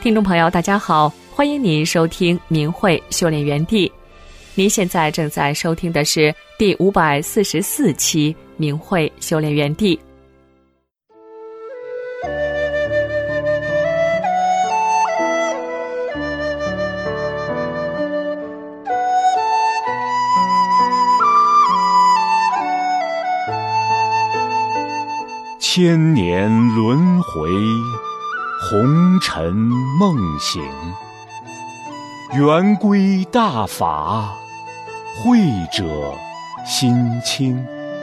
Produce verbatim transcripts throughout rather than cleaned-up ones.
听众朋友大家好，欢迎您收听明慧修炼园地。您现在正在收听的是第五百四十四期明慧修炼园地。 千年轮回，红尘梦醒，圆规大法，慧者心清。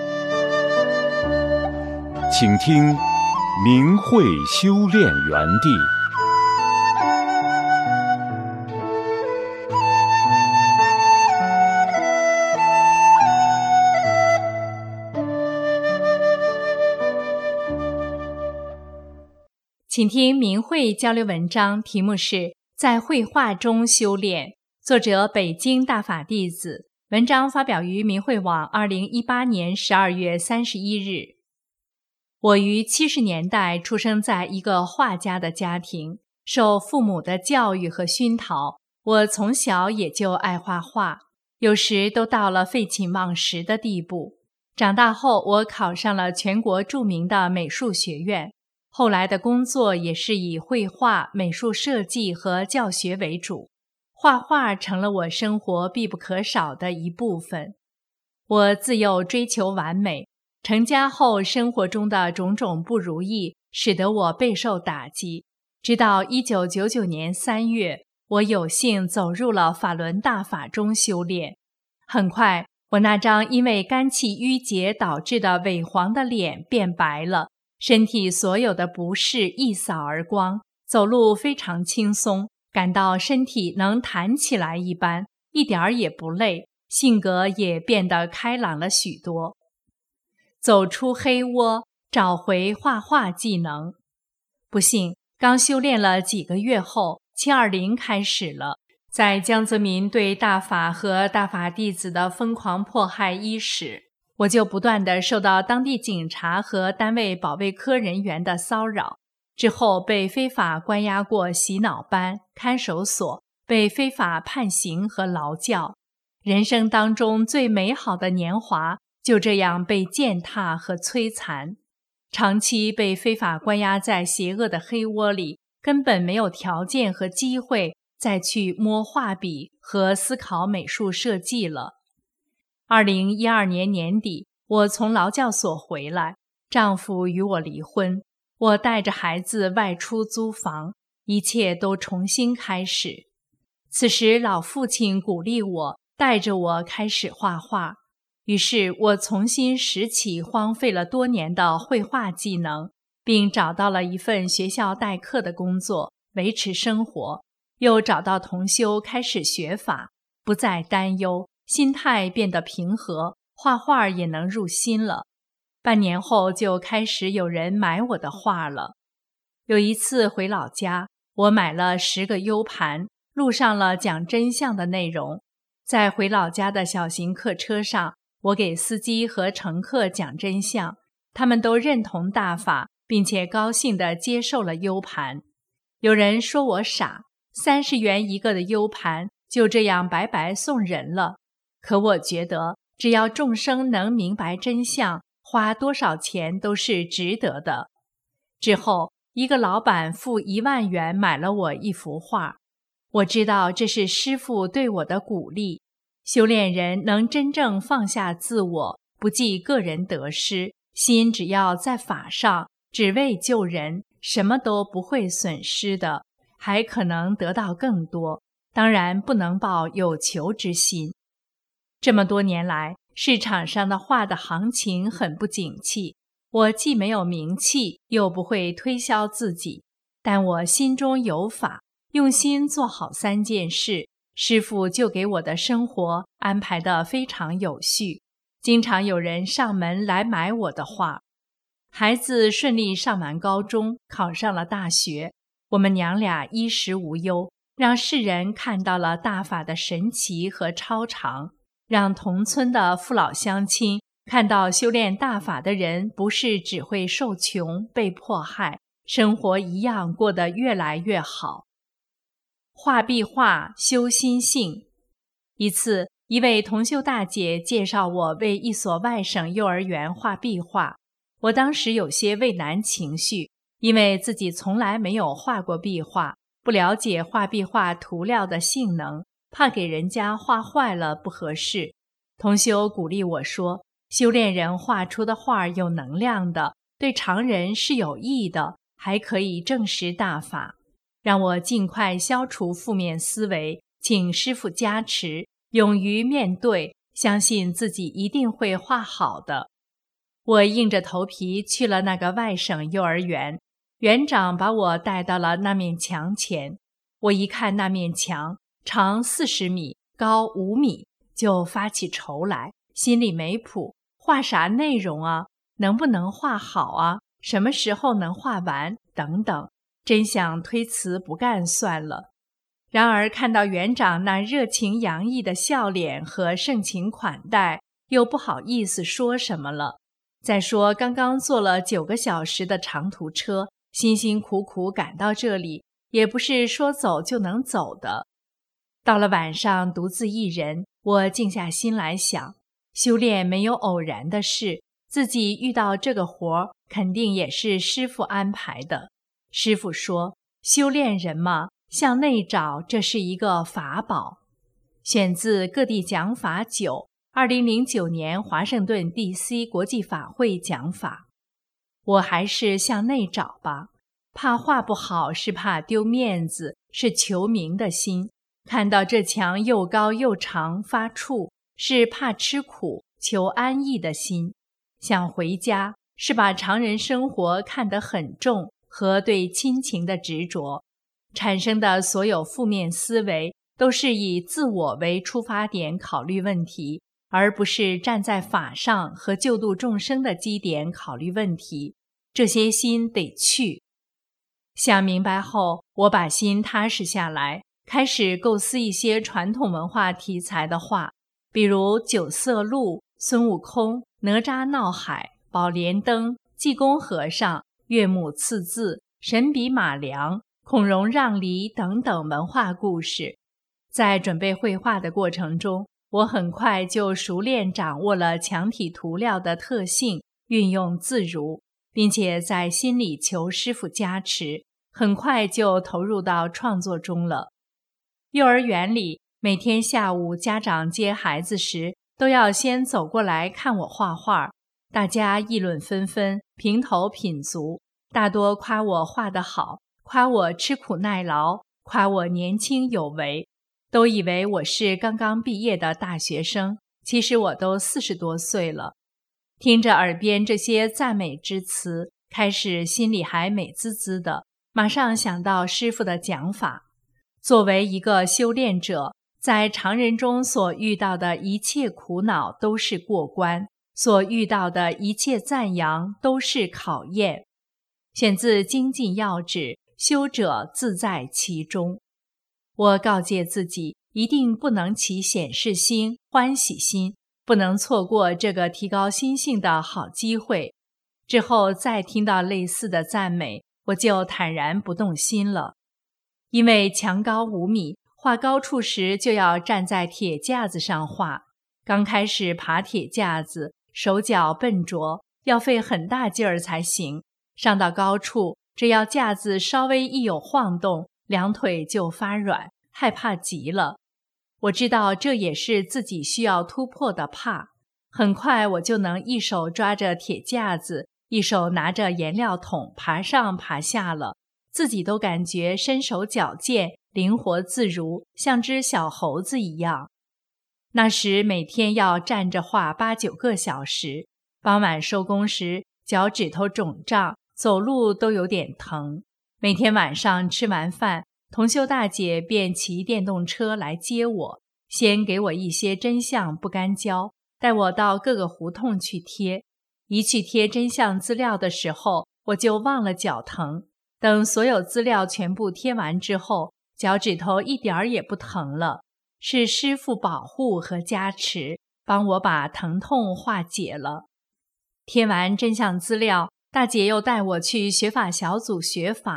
请听明慧修炼园地。 请听明慧交流文章，题目是在绘画中修炼，作者北京大法弟子，文章发表于明慧网二零一八年十二月三十一日。我于七十年代出生在一个画家的家庭，受父母的教育和熏陶，我从小也就爱画画，有时都到了废寝忘食的地步。长大后，我考上了全国著名的美术学院，后来的工作也是以绘画、美术设计和教学为主，画画成了我生活必不可少的一部分。我自幼追求完美，成家后生活中的种种不如意使得我备受打击。直到一九九九年三月，我有幸走入了法轮大法中修炼。很快，我那张因为肝气郁结导致的萎黄的脸变白了，身体所有的不适一扫而光，走路非常轻松，感到身体能弹起来一般，一点儿也不累，性格也变得开朗了许多。走出黑窝，找回画画技能。不幸，刚修炼了几个月后，七二零开始了。在江泽民对大法和大法弟子的疯狂迫害伊始，我就不断地受到当地警察和单位保卫科人员的骚扰，之后被非法关押过洗脑班、看守所，被非法判刑和劳教。人生当中最美好的年华就这样被践踏和摧残。长期被非法关押在邪恶的黑窝里，根本没有条件和机会再去摸画笔和思考美术设计了。二零一二年年底，我从劳教所回来，丈夫与我离婚，我带着孩子外出租房，一切都重新开始。此时老父亲鼓励我，带着我开始画画，于是我重新拾起荒废了多年的绘画技能，并找到了一份学校代课的工作，维持生活，又找到同修开始学法，不再担忧，心态变得平和，画画也能入心了。半年后就开始有人买我的画了。有一次回老家，我买了十个 U 盘，录上了讲真相的内容。在回老家的小型客车上，我给司机和乘客讲真相，他们都认同大法，并且高兴地接受了 U 盘。有人说我傻，三十元一个的 U 盘就这样白白送人了。可我觉得，只要众生能明白真相，花多少钱都是值得的。之后，一个老板付一万元买了我一幅画。我知道这是师父对我的鼓励。修炼人能真正放下自我，不计个人得失，心只要在法上，只为救人，什么都不会损失的，还可能得到更多。当然不能抱有求之心。这么多年来，市场上的画的行情很不景气，我既没有名气，又不会推销自己，但我心中有法，用心做好三件事，师父就给我的生活安排得非常有序，经常有人上门来买我的画。孩子顺利上完高中，考上了大学，我们娘俩衣食无忧，让世人看到了大法的神奇和超常，让同村的父老乡亲看到修炼大法的人不是只会受穷被迫害，生活一样过得越来越好。 画壁画修心性。一次，一位同修大姐介绍我为一所外省幼儿园画壁画，我当时有些畏难情绪，因为自己从来没有画过壁画，不了解画壁画涂料的性能，怕给人家画坏了不合适。同修鼓励我说，修炼人画出的画有能量的，对常人是有益的，还可以证实大法，让我尽快消除负面思维，请师父加持，勇于面对，相信自己一定会画好的。我硬着头皮去了那个外省幼儿园，园长把我带到了那面墙前。我一看那面墙，长四十米，高五米，就发起愁来，心里没谱，画啥内容啊？能不能画好啊？什么时候能画完？等等，真想推辞不干算了。然而看到园长那热情洋溢的笑脸和盛情款待，又不好意思说什么了。再说刚刚坐了九个小时的长途车，辛辛苦苦赶到这里，也不是说走就能走的。到了晚上独自一人，我静下心来想，修炼没有偶然的事，自己遇到这个活肯定也是师父安排的。师父说，修炼人嘛，向内找，这是一个法宝。选自各地讲法九，二零零九年华盛顿 D C 国际法会讲法。我还是向内找吧，怕画不好是怕丢面子，是求名的心。看到这墙又高又长发怵，是怕吃苦，求安逸的心。想回家，是把常人生活看得很重和对亲情的执着。产生的所有负面思维都是以自我为出发点考虑问题，而不是站在法上和救度众生的基点考虑问题。这些心得去。想明白后，我把心踏实下来，开始构思一些传统文化题材的画，比如九色鹿、孙悟空、哪吒闹海、宝莲灯、济公和尚、岳母刺字、神笔马良、孔融让梨等等文化故事。在准备绘画的过程中，我很快就熟练掌握了墙体涂料的特性，运用自如，并且在心里求师父加持，很快就投入到创作中了。幼儿园里，每天下午家长接孩子时，都要先走过来看我画画，大家议论纷纷，评头品足，大多夸我画得好，夸我吃苦耐劳，夸我年轻有为，都以为我是刚刚毕业的大学生，其实我都四十多岁了。听着耳边这些赞美之词，开始心里还美滋滋的，马上想到师父的讲法。作为一个修炼者，在常人中所遇到的一切苦恼都是过关，所遇到的一切赞扬都是考验。选自精进要旨，修者自在其中。我告诫自己，一定不能起显示心、欢喜心，不能错过这个提高心性的好机会。之后再听到类似的赞美，我就坦然不动心了。因为墙高五米，画高处时就要站在铁架子上画。刚开始爬铁架子，手脚笨拙，要费很大劲儿才行。上到高处，只要架子稍微一有晃动，两腿就发软，害怕极了。我知道这也是自己需要突破的怕。很快我就能一手抓着铁架子，一手拿着颜料桶爬上爬下了，自己都感觉身手矫健，灵活自如，像只小猴子一样。那时每天要站着画八九个小时，傍晚收工时，脚趾头肿胀，走路都有点疼。每天晚上吃完饭，同修大姐便骑电动车来接我，先给我一些真相不干胶，带我到各个胡同去贴。一去贴真相资料的时候，我就忘了脚疼。等所有资料全部贴完之后，脚趾头一点儿也不疼了，是师父保护和加持，帮我把疼痛化解了。贴完真相资料，大姐又带我去学法小组学法。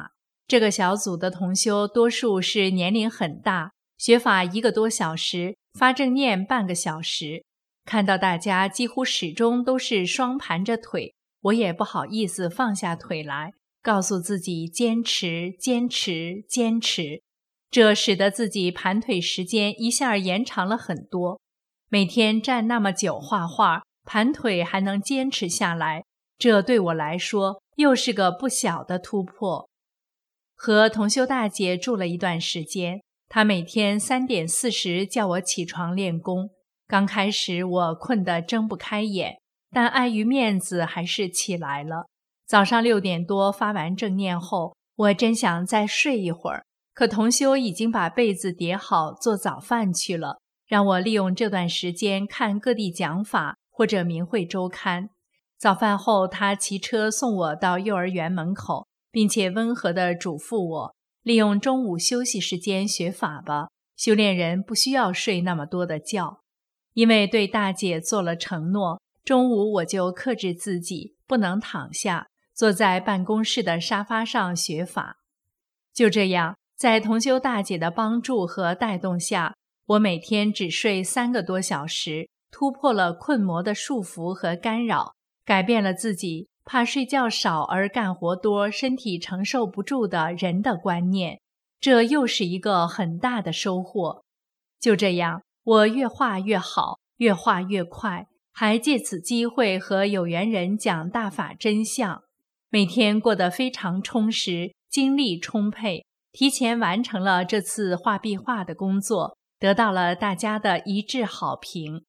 这个小组的同修多数是年龄很大，学法一个多小时，发正念半个小时。看到大家几乎始终都是双盘着腿，我也不好意思放下腿来，告诉自己坚持坚持坚持，这使得自己盘腿时间一下延长了很多。每天站那么久画画，盘腿还能坚持下来，这对我来说又是个不小的突破。和同修大姐住了一段时间，她每天三点四十叫我起床练功。刚开始我困得睁不开眼，但碍于面子还是起来了。早上六点多发完正念后，我真想再睡一会儿，可同修已经把被子叠好做早饭去了，让我利用这段时间看各地讲法或者明慧周刊。早饭后，他骑车送我到幼儿园门口，并且温和地嘱咐我，利用中午休息时间学法吧，修炼人不需要睡那么多的觉。因为对大姐做了承诺，中午我就克制自己，不能躺下，坐在办公室的沙发上学法。就这样，在同修大姐的帮助和带动下，我每天只睡三个多小时，突破了困魔的束缚和干扰，改变了自己怕睡觉少而干活多，身体承受不住的人的观念，这又是一个很大的收获。就这样，我越画越好，越画越快，还借此机会和有缘人讲大法真相，每天过得非常充实，精力充沛，提前完成了这次画壁画的工作，得到了大家的一致好评。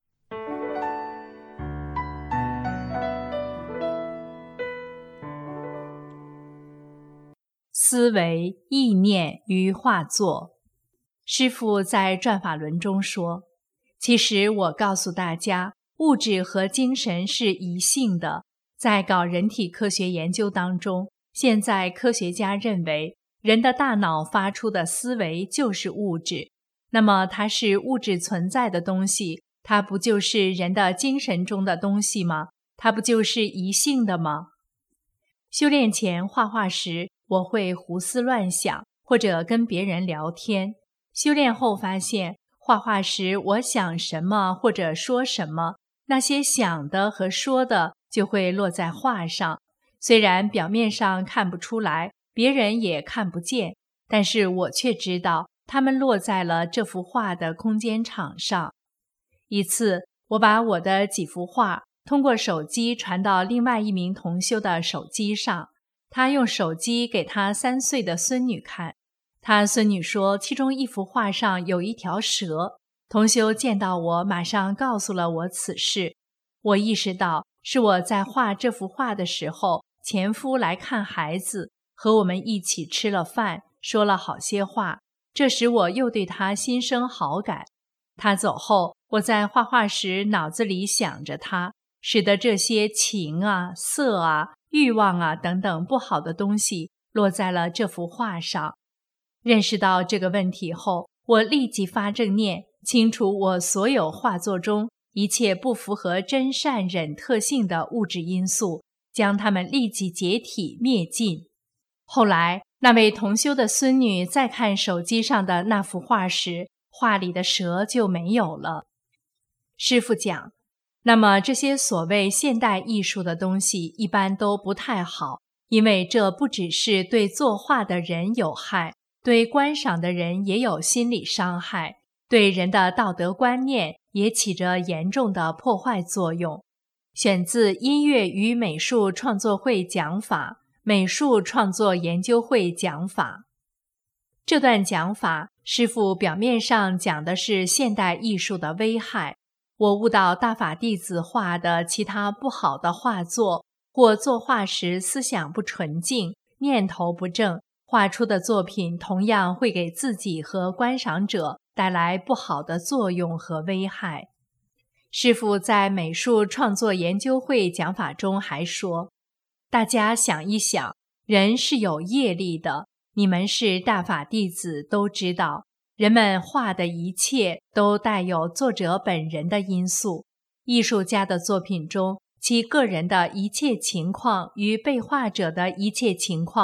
思维、意念与画作。师父在转法轮中说，其实我告诉大家，物质和精神是一性的。在搞人体科学研究当中，现在科学家认为，人的大脑发出的思维就是物质。那么它是物质存在的东西，它不就是人的精神中的东西吗？它不就是一性的吗？修炼前画画时，我会胡思乱想，或者跟别人聊天。修炼后发现，画画时我想什么或者说什么，那些想的和说的就会落在画上。虽然表面上看不出来，别人也看不见，但是我却知道它们落在了这幅画的空间场上。一次，我把我的几幅画通过手机传到另外一名同修的手机上，他用手机给他三岁的孙女看。他孙女说，其中一幅画上有一条蛇。同修见到我，马上告诉了我此事。我意识到，是我在画这幅画的时候，前夫来看孩子，和我们一起吃了饭，说了好些话，这使我又对他心生好感。他走后，我在画画时脑子里想着他，使得这些情啊、色啊、欲望啊等等不好的东西落在了这幅画上。认识到这个问题后，我立即发正念，清除我所有画作中一切不符合真善忍特性的物质因素，将它们立即解体灭尽。后来，那位同修的孙女再看手机上的那幅画时，画里的蛇就没有了。师父讲，那么这些所谓现代艺术的东西一般都不太好，因为这不只是对作画的人有害，对观赏的人也有心理伤害，对人的道德观念也起着严重的破坏作用。选自音乐与美术创作会讲法，美术创作研究会讲法。这段讲法，师父表面上讲的是现代艺术的危害。我悟到大法弟子画的其他不好的画作，或作画时思想不纯净，念头不正，画出的作品同样会给自己和观赏者带来不好的作用和危害。师父在美术创作研究会讲法中还说，大家想一想，人是有业力的，你们是大法弟子都知道，人们画的一切都带有作者本人的因素。艺术家的作品中，其个人的一切情况与被画者的一切情况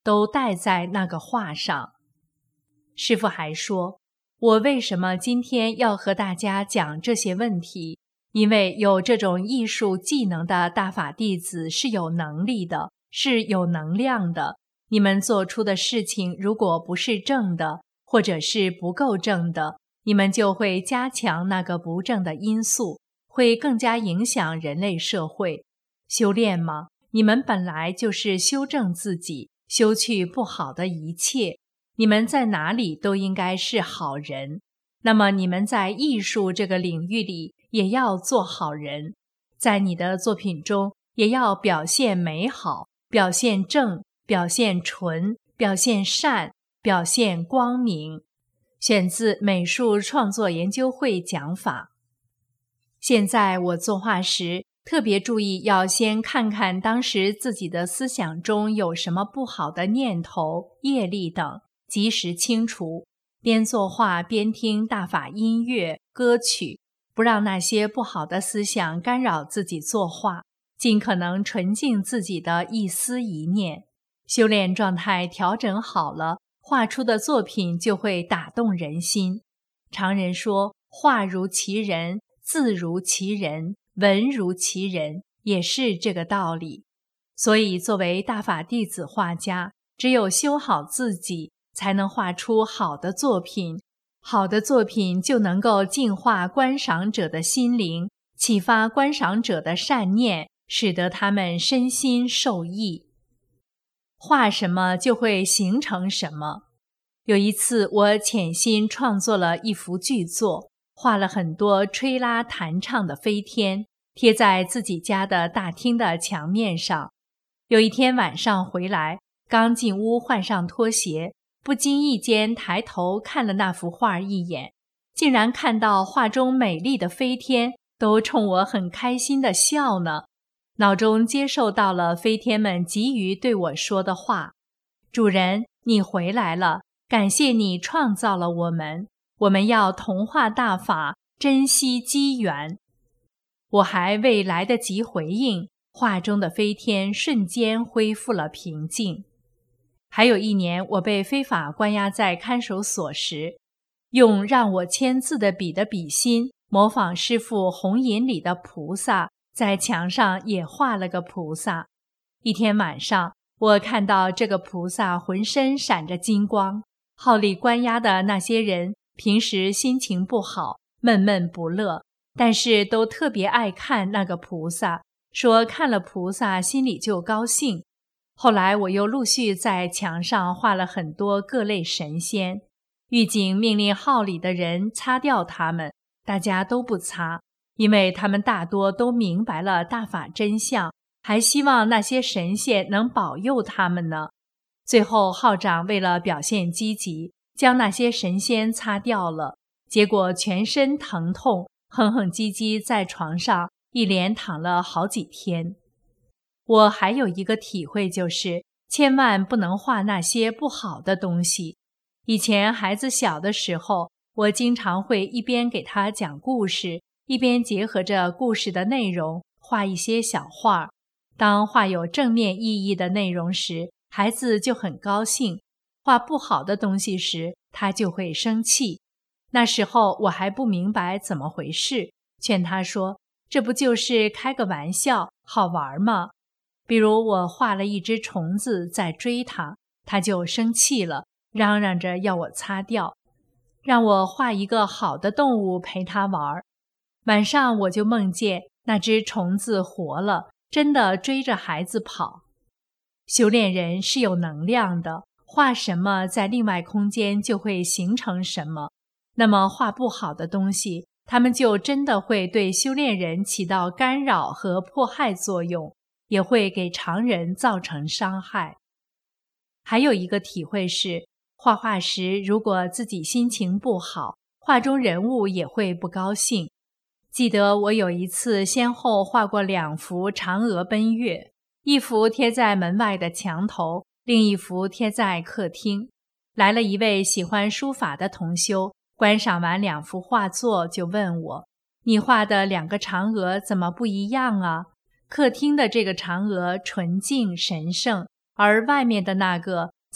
都带在那个画上。师父还说，我为什么今天要和大家讲这些问题？因为有这种艺术技能的大法弟子是有能力的，是有能量的。你们做出的事情如果不是正的，或者是不够正的，你们就会加强那个不正的因素，会更加影响人类社会。修炼吗？你们本来就是修正自己，修去不好的一切。你们在哪里都应该是好人。那么你们在艺术这个领域里也要做好人，在你的作品中也要表现美好，表现正，表现纯，表现善，表现光明。选自美术创作研究会讲法。现在我作画时特别注意要先看看当时自己的思想中有什么不好的念头、业力等，及时清除。边作画边听大法音乐、歌曲，不让那些不好的思想干扰自己作画，尽可能纯净自己的一思一念。修炼状态调整好了，画出的作品就会打动人心。常人说，画如其人，字如其人，文如其人，也是这个道理。所以作为大法弟子画家，只有修好自己，才能画出好的作品。好的作品就能够净化观赏者的心灵，启发观赏者的善念，使得他们身心受益。画什么就会形成什么。有一次我潜心创作了一幅巨作，画了很多吹拉弹唱的飞天，贴在自己家的大厅的墙面上。有一天晚上回来，刚进屋换上拖鞋，不经意间抬头看了那幅画一眼，竟然看到画中美丽的飞天都冲我很开心地笑呢。脑中接受到了飞天们急于对我说的话：主人，你回来了，感谢你创造了我们，我们要同化大法，珍惜机缘。我还未来得及回应，画中的飞天瞬间恢复了平静。还有一年，我被非法关押在看守所时，用让我签字的笔的笔芯，模仿师父红引里的菩萨，在墙上也画了个菩萨。一天晚上，我看到这个菩萨浑身闪着金光，号里关押的那些人平时心情不好，闷闷不乐，但是都特别爱看那个菩萨，说看了菩萨心里就高兴。后来我又陆续在墙上画了很多各类神仙，狱警命令号里的人擦掉他们，大家都不擦，因为他们大多都明白了大法真相，还希望那些神仙能保佑他们呢。最后号长为了表现积极，将那些神仙擦掉了，结果全身疼痛，哼哼唧唧在床上一连躺了好几天。我还有一个体会，就是千万不能画那些不好的东西。以前孩子小的时候，我经常会一边给他讲故事，一边结合着故事的内容画一些小画。当画有正面意义的内容时，孩子就很高兴；画不好的东西时，他就会生气。那时候我还不明白怎么回事，劝他说：“这不就是开个玩笑，好玩吗？”比如我画了一只虫子在追他，他就生气了，嚷嚷着要我擦掉，让我画一个好的动物陪他玩。晚上我就梦见那只虫子活了，真的追着孩子跑。修炼人是有能量的，画什么在另外空间就会形成什么。那么画不好的东西，他们就真的会对修炼人起到干扰和迫害作用，也会给常人造成伤害。还有一个体会是，画画时如果自己心情不好，画中人物也会不高兴。记得我有一次先后画过两幅嫦娥奔月，一幅贴在门外的墙头，另一幅贴在客厅。来了一位喜欢书法的同修，观赏完两幅画作就问我：“你画的两个嫦娥怎么不一样啊？客厅的这个嫦娥纯净神圣，而外面的那个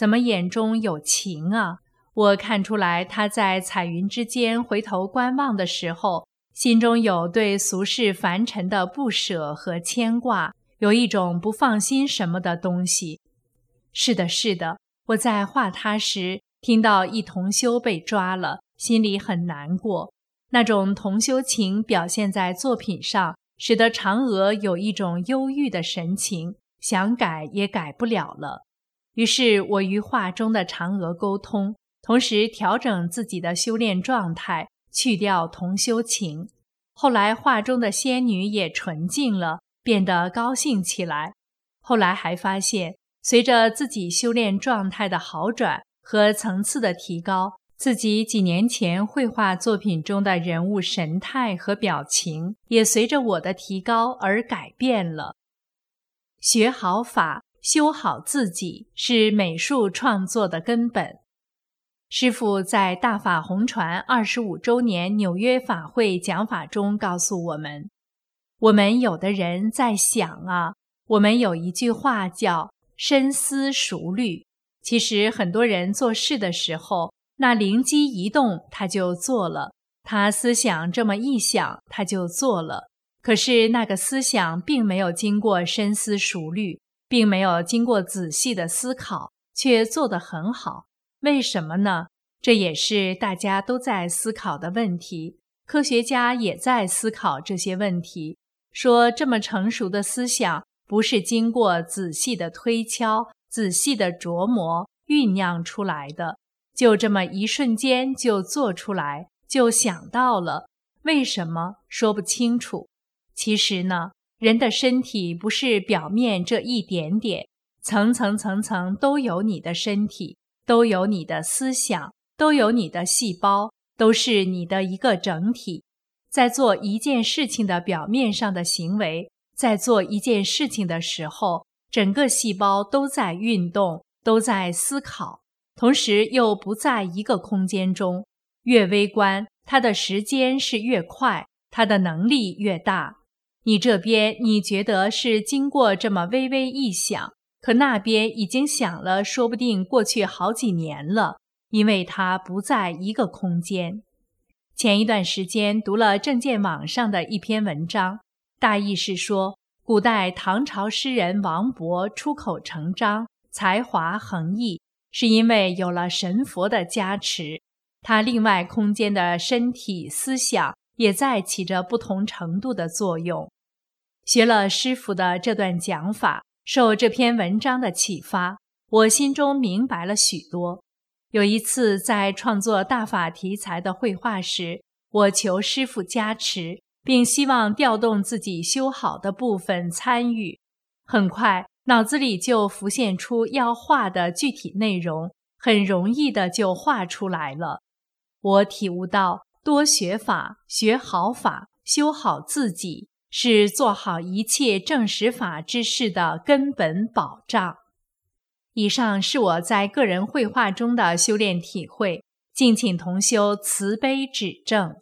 怎么眼中有情啊？我看出来他在彩云之间回头观望的时候，心中有对俗世凡尘的不舍和牵挂，有一种不放心什么的东西。是的，是的，我在画他时，听到一同修被抓了，心里很难过。那种同修情表现在作品上，使得嫦娥有一种忧郁的神情，想改也改不了了。于是我与画中的嫦娥沟通，同时调整自己的修炼状态，去掉同修情。后来画中的仙女也纯净了，变得高兴起来。后来还发现，随着自己修炼状态的好转和层次的提高，自己几年前绘画作品中的人物神态和表情也随着我的提高而改变了。学好法，修好自己，是美术创作的根本。师父在大法红传二十五周年纽约法会讲法中告诉我们，我们有的人在想啊，我们有一句话叫深思熟虑。其实很多人做事的时候，那灵机一动他就做了，他思想这么一想他就做了，可是那个思想并没有经过深思熟虑，并没有经过仔细的思考，却做得很好。为什么呢？这也是大家都在思考的问题，科学家也在思考这些问题，说这么成熟的思想不是经过仔细的推敲、仔细的琢磨酝酿出来的，就这么一瞬间就做出来，就想到了。为什么？说不清楚。其实呢，人的身体不是表面这一点点，层层层层都有你的身体，都有你的思想，都有你的细胞，都是你的一个整体。在做一件事情的表面上的行为，在做一件事情的时候，整个细胞都在运动，都在思考，同时又不在一个空间中。越微观，它的时间是越快，它的能力越大。你这边你觉得是经过这么微微一想，可那边已经想了，说不定过去好几年了，因为它不在一个空间。前一段时间读了证件网上的一篇文章，大意是说，古代唐朝诗人王勃出口成章，才华横溢，是因为有了神佛的加持，他另外空间的身体思想也在起着不同程度的作用。学了师父的这段讲法，受这篇文章的启发，我心中明白了许多。有一次在创作大法题材的绘画时，我求师父加持，并希望调动自己修好的部分参与。很快脑子里就浮现出要画的具体内容，很容易的就画出来了。我体悟到，多学法，学好法，修好自己，是做好一切正实法之事的根本保障。以上是我在个人绘画中的修炼体会，敬请同修慈悲指正。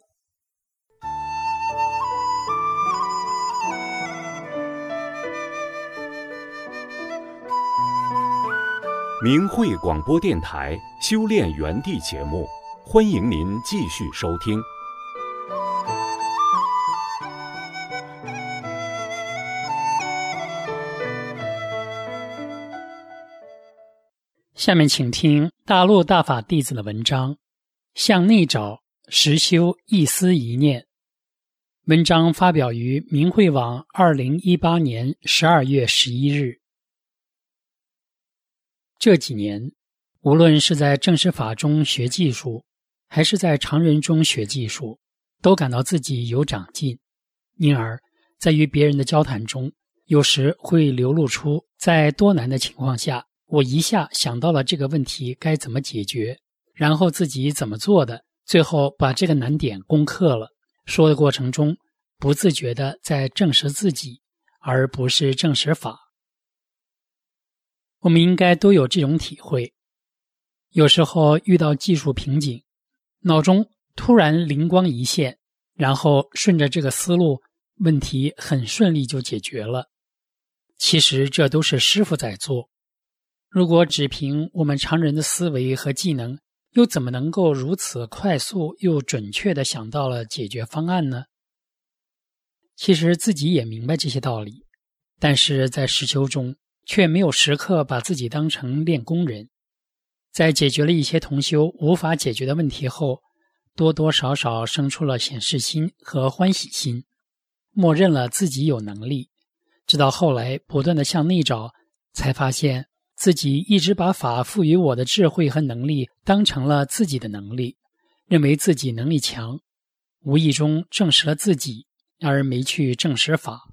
明慧广播电台修炼园地节目，欢迎您继续收听。 下面请听大陆大法弟子的文章，向内找，实修一思一念。文章发表于明慧网二零一八年十二月十一日。这几年，无论是在正实法中学技术，还是在常人中学技术，都感到自己有长进，因而在与别人的交谈中，有时会流露出在多难的情况下，我一下想到了这个问题该怎么解决，然后自己怎么做的，最后把这个难点攻克了。说的过程中，不自觉地在证实自己，而不是证实法。我们应该都有这种体会。有时候遇到技术瓶颈，脑中突然灵光一现，然后顺着这个思路，问题很顺利就解决了。其实这都是师父在做。 如果只凭我们常人的思维和技能，又怎么能够如此快速又准确地想到了解决方案呢？其实自己也明白这些道理，但是在实修中却没有时刻把自己当成练功人。在解决了一些同修无法解决的问题后，多多少少生出了显示心和欢喜心，默认了自己有能力，直到后来不断地向内找，才发现自己一直把法赋予我的智慧和能力当成了自己的能力，认为自己能力强，无意中证实了自己，而没去证实法。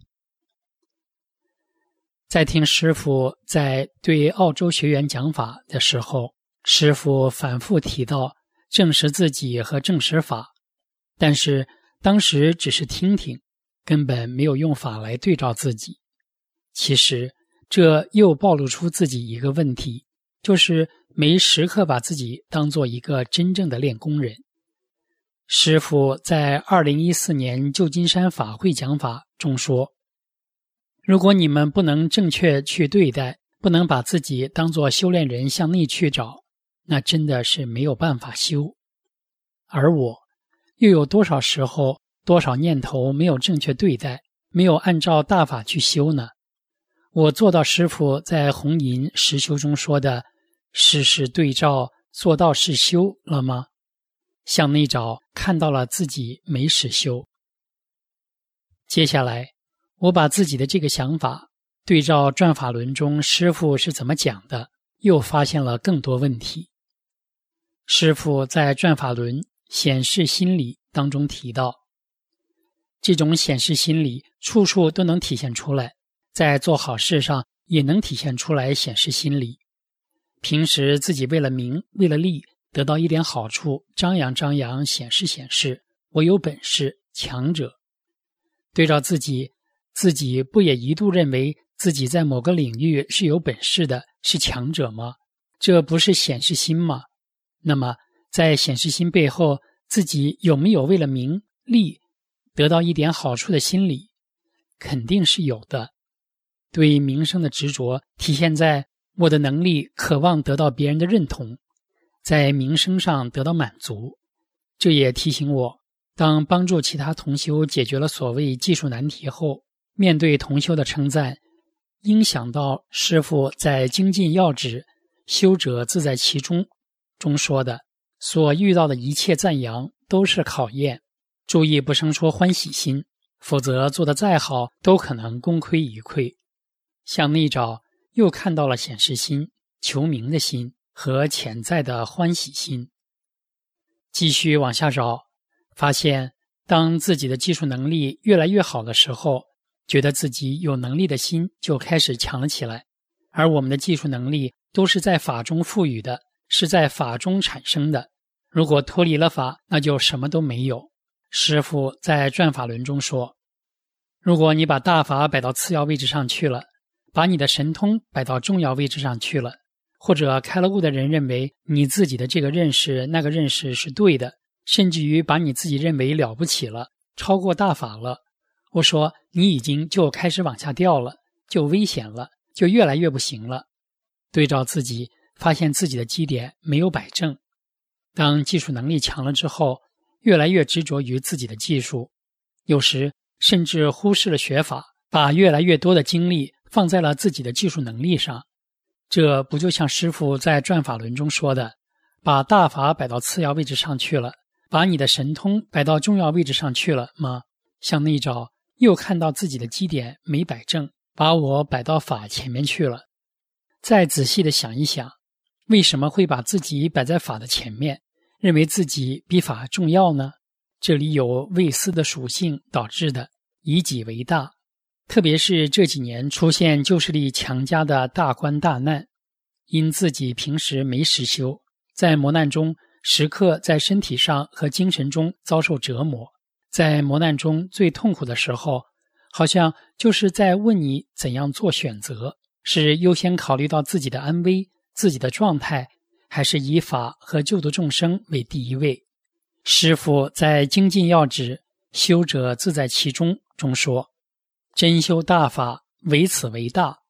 在听师父在对澳洲学员讲法的时候，师父反复提到证实自己和证实法，但是当时只是听听，根本没有用法来对照自己。其实这又暴露出自己一个问题，就是没时刻把自己当做一个真正的练功人。师父在二零一四年旧金山法会讲法中说，如果你们不能正确去对待，不能把自己当作修炼人向内去找，那真的是没有办法修。而我又有多少时候多少念头没有正确对待，没有按照大法去修呢？我做到师父在红银实修中说的事事对照，做到是修了吗？向内找，看到了自己没实修。接下来我把自己的这个想法对照转法轮中师父是怎么讲的，又发现了更多问题。师父在转法轮显示心理当中提到，这种显示心理处处都能体现出来，在做好事上也能体现出来显示心理。平时自己为了名为了利得到一点好处，张扬张扬，显示显示，我有本事，强者。对照自己，自己不也一度认为自己在某个领域是有本事的，是强者吗？这不是显示心吗？那么在显示心背后，自己有没有为了名利得到一点好处的心理？肯定是有的。对名声的执着体现在我的能力渴望得到别人的认同，在名声上得到满足。这也提醒我，当帮助其他同修解决了所谓技术难题后，面对同修的称赞，应想到师父在精进要旨修者自在其中中说的，所遇到的一切赞扬都是考验，注意不生出欢喜心，否则做得再好都可能功亏一篑。向内找，又看到了显示心、求名的心和潜在的欢喜心。继续往下找，发现当自己的技术能力越来越好的时候，觉得自己有能力的心就开始强了起来。而我们的技术能力都是在法中赋予的，是在法中产生的，如果脱离了法，那就什么都没有。师父在转法轮中说，如果你把大法摆到次要位置上去了，把你的神通摆到重要位置上去了，或者开了悟的人认为你自己的这个认识那个认识是对的，甚至于把你自己认为了不起了，超过大法了，我说你已经就开始往下掉了，就危险了，就越来越不行了。对照自己，发现自己的基点没有摆正。当技术能力强了之后，越来越执着于自己的技术，有时甚至忽视了学法，把越来越多的精力放在了自己的技术能力上。这不就像师父在转法轮中说的，把大法摆到次要位置上去了，把你的神通摆到重要位置上去了吗？向内找，又看到自己的基点没摆正，把我摆到法前面去了。再仔细的想一想，为什么会把自己摆在法的前面，认为自己比法重要呢？这里有畏私的属性导致的，以己为大。特别是这几年出现旧势力强加的大官大难，因自己平时没实修，在磨难中时刻在身体上和精神中遭受折磨。在磨难中最痛苦的时候，好像就是在问你怎样做选择，是优先考虑到自己的安危、自己的状态，还是以法和救度众生为第一位。师父在精进要旨修者自在其中中说，真修大法，唯此为大。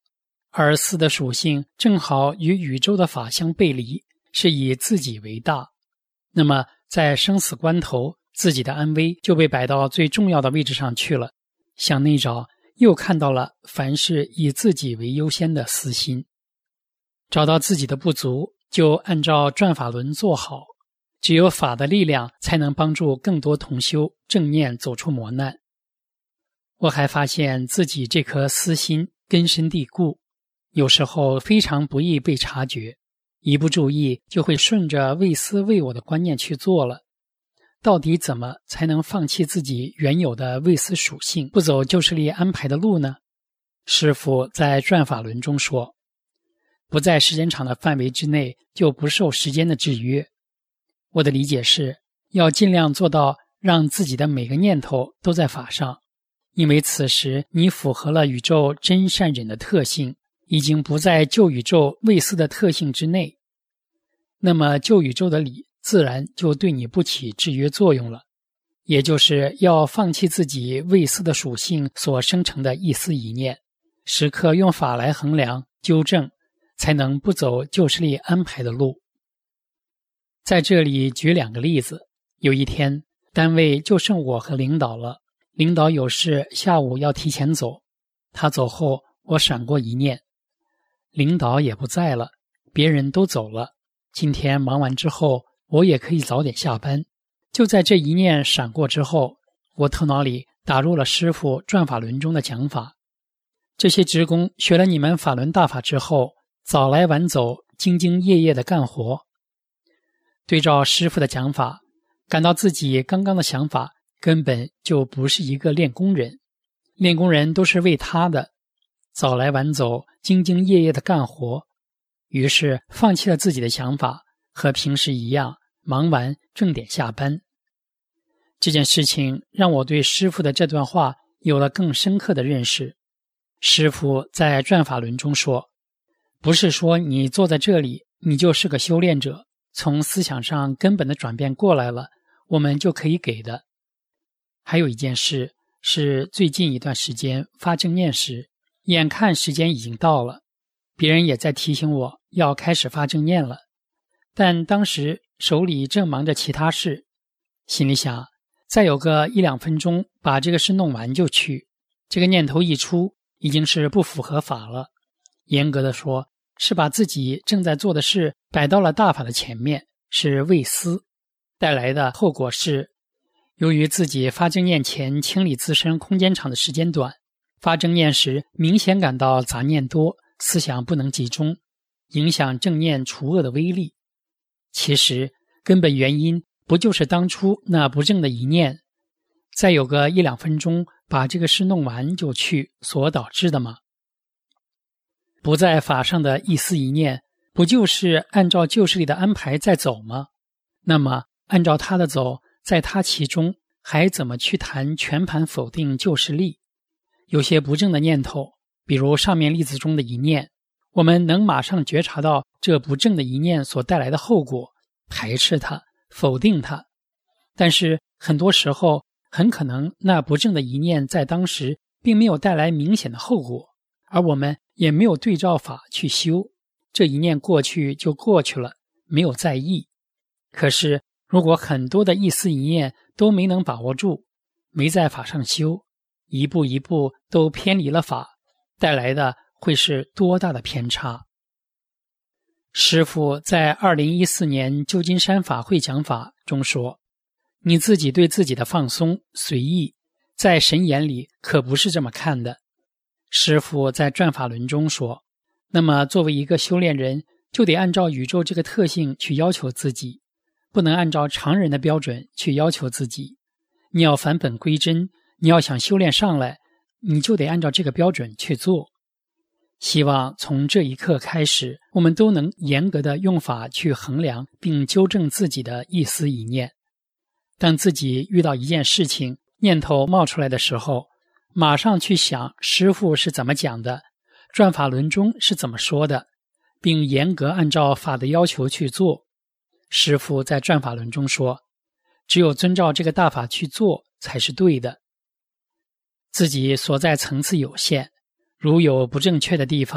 而思的属性正好与宇宙的法相背离，是以自己为大。那么在生死关头，自己的安危就被摆到最重要的位置上去了。向内找，又看到了凡事以自己为优先的私心。找到自己的不足，就按照转法轮做好。只有法的力量，才能帮助更多同修正念走出磨难。我还发现自己这颗私心根深蒂固，有时候非常不易被察觉，一不注意就会顺着为私为我的观念去做了。到底怎么才能放弃自己原有的为私属性，不走救世力安排的路呢？师父在转法轮中说，不在时间场的范围之内，就不受时间的制约。我的理解是，要尽量做到让自己的每个念头都在法上，因为此时你符合了宇宙真善忍的特性，已经不在旧宇宙为私的特性之内。那么旧宇宙的理自然就对你不起制约作用了，也就是要放弃自己为私的属性所生成的一丝一念，时刻用法来衡量纠正，才能不走救世力安排的路。在这里举两个例子，有一天单位就剩我和领导了，领导有事下午要提前走，他走后我闪过一念，领导也不在了，别人都走了，今天忙完之后我也可以早点下班。就在这一念闪过之后，我头脑里打入了师父转法轮中的讲法，这些职工学了你们法轮大法之后，早来晚走，兢兢业业的干活。对照师父的讲法，感到自己刚刚的想法根本就不是一个练功人，练功人都是为他的，早来晚走，兢兢业业的干活。于是放弃了自己的想法，和平时一样，忙完正点下班。这件事情让我对师父的这段话有了更深刻的认识。师父在转法轮中说，不是说你坐在这里你就是个修炼者，从思想上根本的转变过来了，我们就可以给的。还有一件事是最近一段时间发正念时，眼看时间已经到了，别人也在提醒我要开始发正念了，但当时手里正忙着其他事，心里想再有个一两分钟把这个事弄完就去。这个念头一出，已经是不符合法了，严格的说是把自己正在做的事摆到了大法的前面，是为私。带来的后果是，由于自己发正念前清理自身空间场的时间短，发正念时明显感到杂念多，思想不能集中，影响正念除恶的威力。其实根本原因不就是当初那不正的一念，再有个一两分钟把这个事弄完就去所导致的吗？不在法上的一丝一念，不就是按照救世力的安排在走吗？那么按照他的走，在他其中还怎么去谈全盘否定救世力？有些不正的念头，比如上面例子中的一念，我们能马上觉察到这不正的一念所带来的后果，排斥它，否定它。但是很多时候很可能那不正的一念在当时并没有带来明显的后果，而我们也没有对照法去修，这一念过去就过去了，没有在意。可是如果很多的一丝一念都没能把握住，没在法上修，一步一步都偏离了法，带来的会是多大的偏差。师父在二零一四年旧金山法会讲法中说，你自己对自己的放松随意，在神眼里可不是这么看的。师父在转法轮中说，那么作为一个修炼人，就得按照宇宙这个特性去要求自己，不能按照常人的标准去要求自己。你要返本归真，你要想修炼上来，你就得按照这个标准去做。希望从这一刻开始，我们都能严格的用法去衡量并纠正自己的一丝一念。当自己遇到一件事情，念头冒出来的时候，马上去想师父是怎么讲的，转法轮中是怎么说的，并严格按照法的要求去做。师父在转法轮中说，只有遵照这个大法去做才是对的。自己所在层次有限，如有不正确的地方，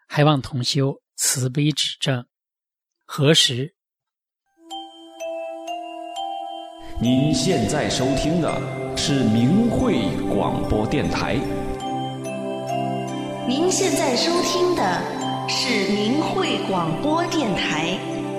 还望同修慈悲指正。何时？ 您现在收听的是明慧广播电台。 您现在收听的是明慧广播电台。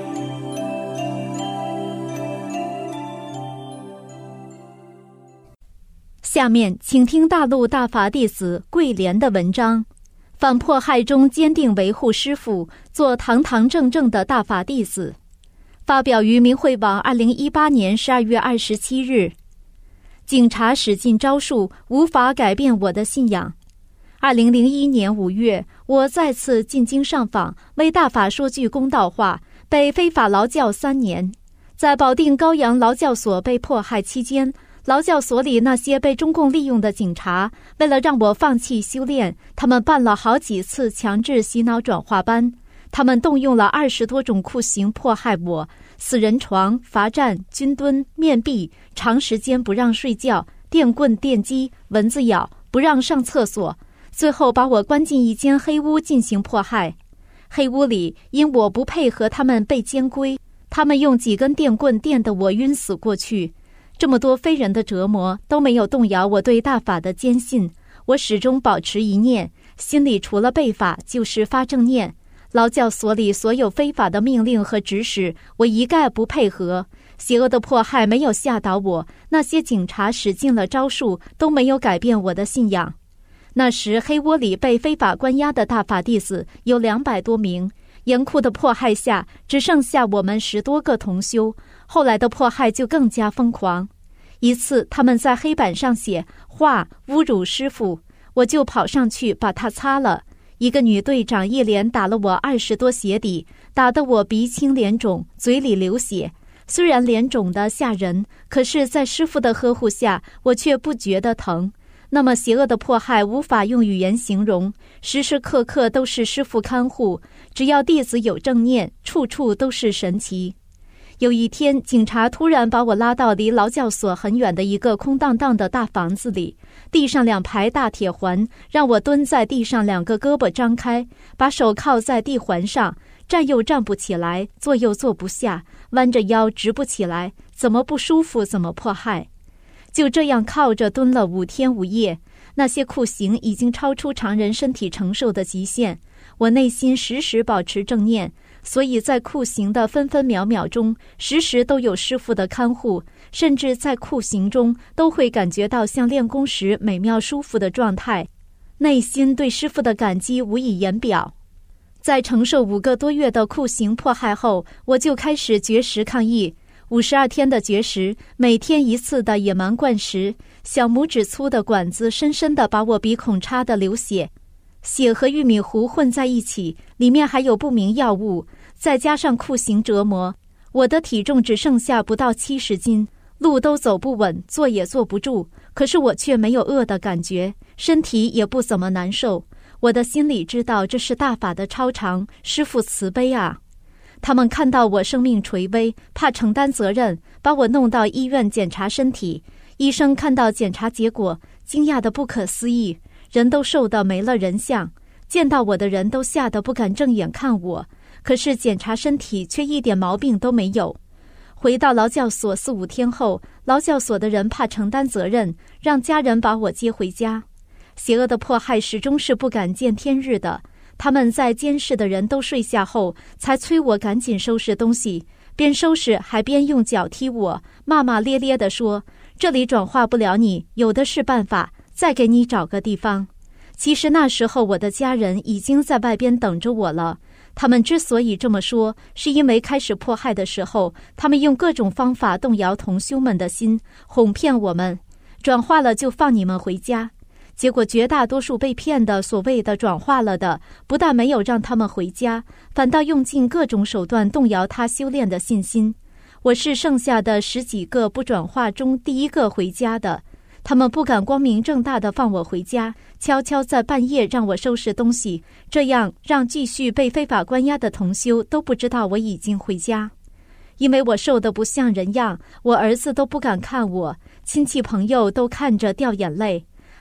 下面请听大陆大法弟子桂莲的文章。反迫害中坚定维护师父，做堂堂正正的大法弟子。发表于明慧网二零一八年十二月二十七日。警察使尽招数，无法改变我的信仰。二零零一年五月，我再次进京上访，为大法说句公道话，被非法劳教三年。在保定高阳劳教所被迫害期间，劳教所里那些被中共利用的警察，为了让我放弃修炼，他们办了好几次强制洗脑转化班。他们动用了二十多种酷刑迫害我：死人床、罚站、军蹲、面壁、长时间不让睡觉、电棍、电击、蚊子咬、不让上厕所，最后把我关进一间黑屋进行迫害。黑屋里，因我不配合他们被监规，他们用几根电棍电得我晕死过去。这么多非人的折磨都没有动摇我对大法的坚信，我始终保持一念，心里除了背法就是发正念。劳教所里所有非法的命令和指使，我一概不配合。邪恶的迫害没有吓倒我，那些警察使尽了招数，都没有改变我的信仰。那时黑窝里被非法关押的大法弟子有两百多名，严酷的迫害下，只剩下我们十多个同修。后来的迫害就更加疯狂。一次，他们在黑板上写话侮辱师父，我就跑上去把它擦了。一个女队长一连打了我二十多鞋底，打得我鼻青脸肿，嘴里流血。虽然脸肿得吓人，可是在师父的呵护下，我却不觉得疼。那么邪恶的迫害无法用语言形容，时时刻刻都是师父看护，只要弟子有正念，处处都是神奇。有一天，警察突然把我拉到离劳教所很远的一个空荡荡的大房子里，地上两排大铁环，让我蹲在地上，两个胳膊张开，把手靠在地环上，站又站不起来，坐又坐不下，弯着腰直不起来，怎么不舒服怎么迫害。就这样靠着蹲了五天五夜，那些酷刑已经超出常人身体承受的极限。我内心时时保持正念，所以在酷刑的分分秒秒中，时时都有师父的看护，甚至在酷刑中都会感觉到像练功时美妙舒服的状态，内心对师父的感激无以言表。在承受五个多月的酷刑迫害后，我就开始绝食抗议。五十二天的绝食，每天一次的野蛮灌食，小拇指粗的管子深深地把我鼻孔插得流血。血和玉米糊混在一起，里面还有不明药物，再加上酷刑折磨，我的体重只剩下不到七十斤，路都走不稳，坐也坐不住。可是我却没有饿的感觉，身体也不怎么难受。我的心里知道这是大法的超常，师父慈悲啊！他们看到我生命垂危，怕承担责任，把我弄到医院检查身体。医生看到检查结果，惊讶得不可思议。人都瘦得没了人相，见到我的人都吓得不敢正眼看我，可是检查身体却一点毛病都没有。回到劳教所四五天后，劳教所的人怕承担责任，让家人把我接回家。邪恶的迫害始终是不敢见天日的，他们在监视的人都睡下后，才催我赶紧收拾东西，边收拾还边用脚踢我，骂骂咧咧地说：“这里转化不了你，有的是办法，再给你找个地方。”其实那时候我的家人已经在外边等着我了。他们之所以这么说，是因为开始迫害的时候，他们用各种方法动摇同修们的心，哄骗我们，转化了就放你们回家。结果绝大多数被骗的所谓的转化了的，不但没有让他们回家，反倒用尽各种手段动摇他修炼的信心。我是剩下的十几个不转化中第一个回家的。他们不敢光明正大地放我回家，悄悄在半夜让我收拾东西，这样让继续被非法关押的同修都不知道我已经回家。因为我瘦得不像人样，我儿子都不敢看我，亲戚朋友都看着掉眼泪。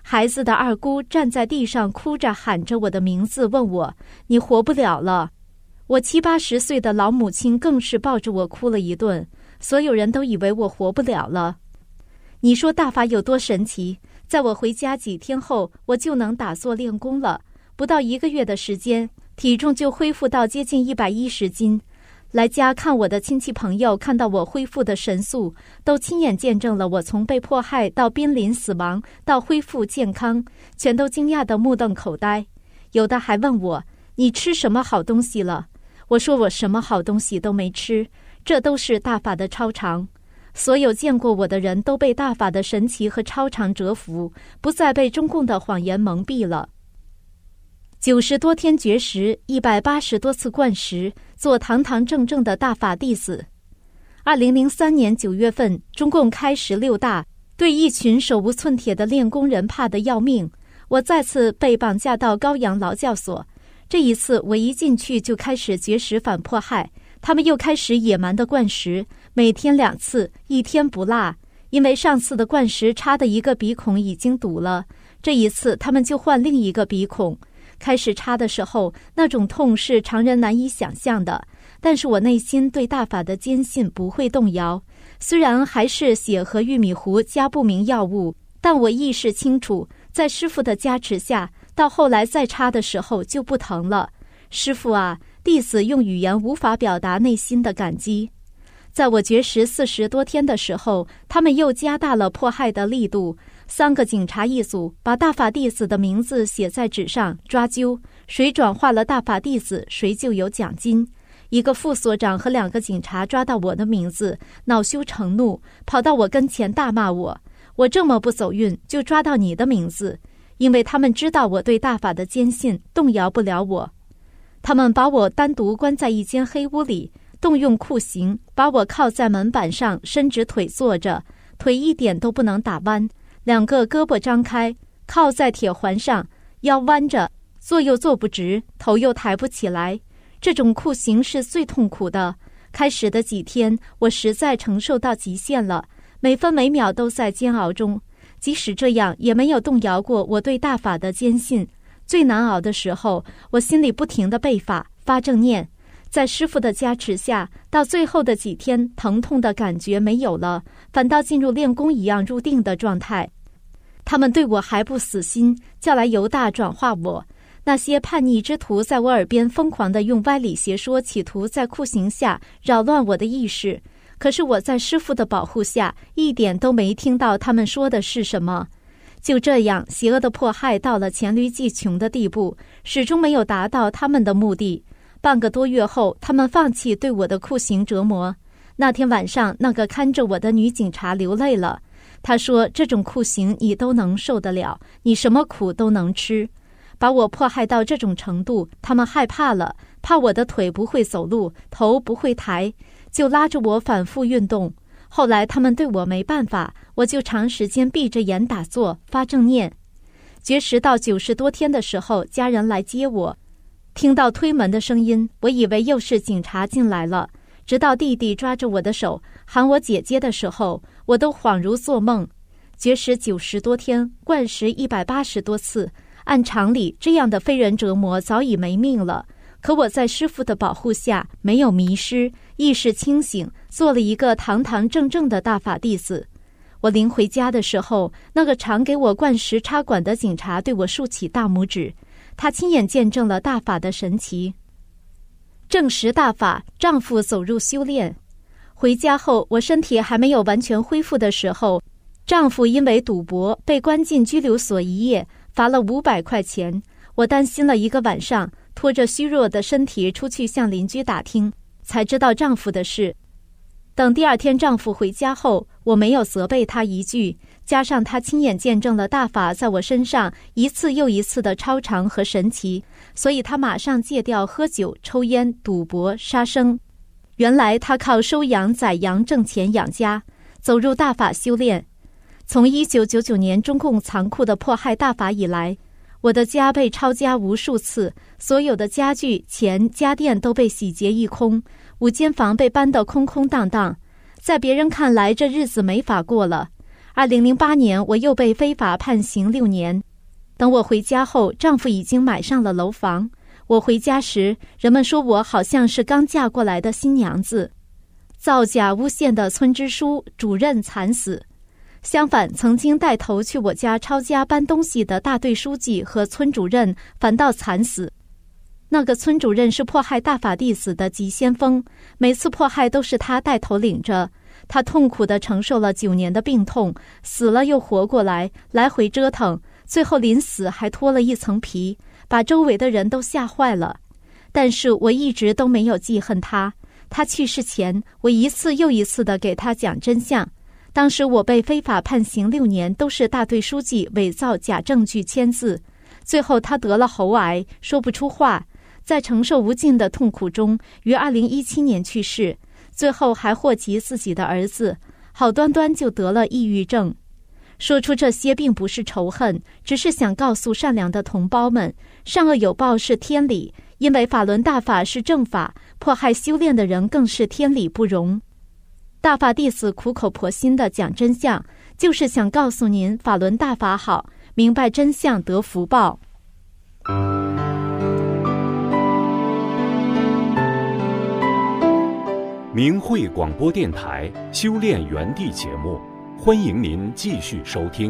孩子的二姑站在地上哭着喊着我的名字，问我：你活不了了。我七八十岁的老母亲更是抱着我哭了一顿，所有人都以为我活不了了。你说大法有多神奇？在我回家几天后，我就能打坐练功了，不到一个月的时间，体重就恢复到接近一百一十斤。来家看我的亲戚朋友看到我恢复的神速，都亲眼见证了我从被迫害到濒临死亡到恢复健康，全都惊讶得目瞪口呆。有的还问我：你吃什么好东西了？我说我什么好东西都没吃，这都是大法的超常。所有见过我的人都被大法的神奇和超常折服，不再被中共的谎言蒙蔽了。九十多天绝食，一百八十多次灌食，做堂堂正正的大法弟子。二零零三年九月份，中共开十六大，对一群手无寸铁的练功人怕得要命。我再次被绑架到高阳劳教所，这一次我一进去就开始绝食反迫害，他们又开始野蛮的灌食，每天两次，一天不落。因为上次的灌食插的一个鼻孔已经堵了，这一次他们就换另一个鼻孔。开始插的时候，那种痛是常人难以想象的，但是我内心对大法的坚信不会动摇。虽然还是血和玉米糊加不明药物，但我意识清楚，在师父的加持下，到后来再插的时候就不疼了。师父啊，弟子用语言无法表达内心的感激。在我绝食四十多天的时候，他们又加大了迫害的力度。三个警察一组，把大法弟子的名字写在纸上抓阄，谁转化了大法弟子，谁就有奖金。一个副所长和两个警察抓到我的名字，恼羞成怒，跑到我跟前大骂我：我这么不走运，就抓到你的名字。因为他们知道我对大法的坚信，动摇不了我。他们把我单独关在一间黑屋里，动用酷刑，把我靠在门板上，伸直腿坐着，腿一点都不能打弯，两个胳膊张开，靠在铁环上，腰弯着，坐又坐不直，头又抬不起来。这种酷刑是最痛苦的。开始的几天，我实在承受到极限了，每分每秒都在煎熬中。即使这样，也没有动摇过我对大法的坚信。最难熬的时候，我心里不停地背法、发正念。在师父的加持下，到最后的几天，疼痛的感觉没有了，反倒进入练功一样入定的状态。他们对我还不死心，叫来犹大转化我。那些叛逆之徒在我耳边疯狂地用歪理邪说，企图在酷刑下扰乱我的意识。可是我在师父的保护下，一点都没听到他们说的是什么。就这样，邪恶的迫害到了黔驴技穷的地步，始终没有达到他们的目的。半个多月后，他们放弃对我的酷刑折磨。那天晚上，那个看着我的女警察流泪了。她说：这种酷刑你都能受得了，你什么苦都能吃。把我迫害到这种程度，他们害怕了，怕我的腿不会走路，头不会抬，就拉着我反复运动。后来他们对我没办法，我就长时间闭着眼打坐发正念。绝食到九十多天的时候，家人来接我，听到推门的声音，我以为又是警察进来了。直到弟弟抓着我的手喊我姐姐的时候，我都恍如做梦。绝食九十多天，灌食一百八十多次，按常理这样的非人折磨早已没命了。可我在师父的保护下没有迷失，意识清醒，做了一个堂堂正正的大法弟子。我临回家的时候，那个常给我灌食插管的警察对我竖起大拇指，他亲眼见证了大法的神奇。证实大法，丈夫走入修炼。回家后，我身体还没有完全恢复的时候，丈夫因为赌博被关进拘留所一夜，罚了五百块钱。我担心了一个晚上，拖着虚弱的身体出去向邻居打听，才知道丈夫的事。等第二天丈夫回家后，我没有责备他一句，加上他亲眼见证了大法在我身上一次又一次的超常和神奇，所以他马上戒掉喝酒、抽烟、赌博、杀生。原来他靠收羊宰羊挣钱养家，走入大法修炼。从一九九九年中共残酷的迫害大法以来，我的家被抄家无数次，所有的家具、钱、家电都被洗劫一空，五间房被搬得空空荡荡。在别人看来，这日子没法过了。 二零零八年，我又被非法判刑六年。等我回家后，丈夫已经买上了楼房。我回家时，人们说我好像是刚嫁过来的新娘子。造假诬陷的村支书主任惨死。相反，曾经带头去我家抄家搬东西的大队书记和村主任反倒惨死。那个村主任是迫害大法弟子的急先锋，每次迫害都是他带头领着。他痛苦地承受了九年的病痛，死了又活过来，来回折腾，最后临死还脱了一层皮，把周围的人都吓坏了。但是我一直都没有记恨他。他去世前，我一次又一次地给他讲真相。当时我被非法判刑六年，都是大队书记伪造假证据签字。最后他得了喉癌，说不出话，在承受无尽的痛苦中，于二零一七年去世。最后还祸及自己的儿子，好端端就得了抑郁症。说出这些并不是仇恨，只是想告诉善良的同胞们，善恶有报是天理，因为法轮大法是正法，迫害修炼的人更是天理不容。大法弟子苦口婆心地讲真相，就是想告诉您法轮大法好，明白真相得福报。 明慧广播电台修炼园地节目，欢迎您继续收听。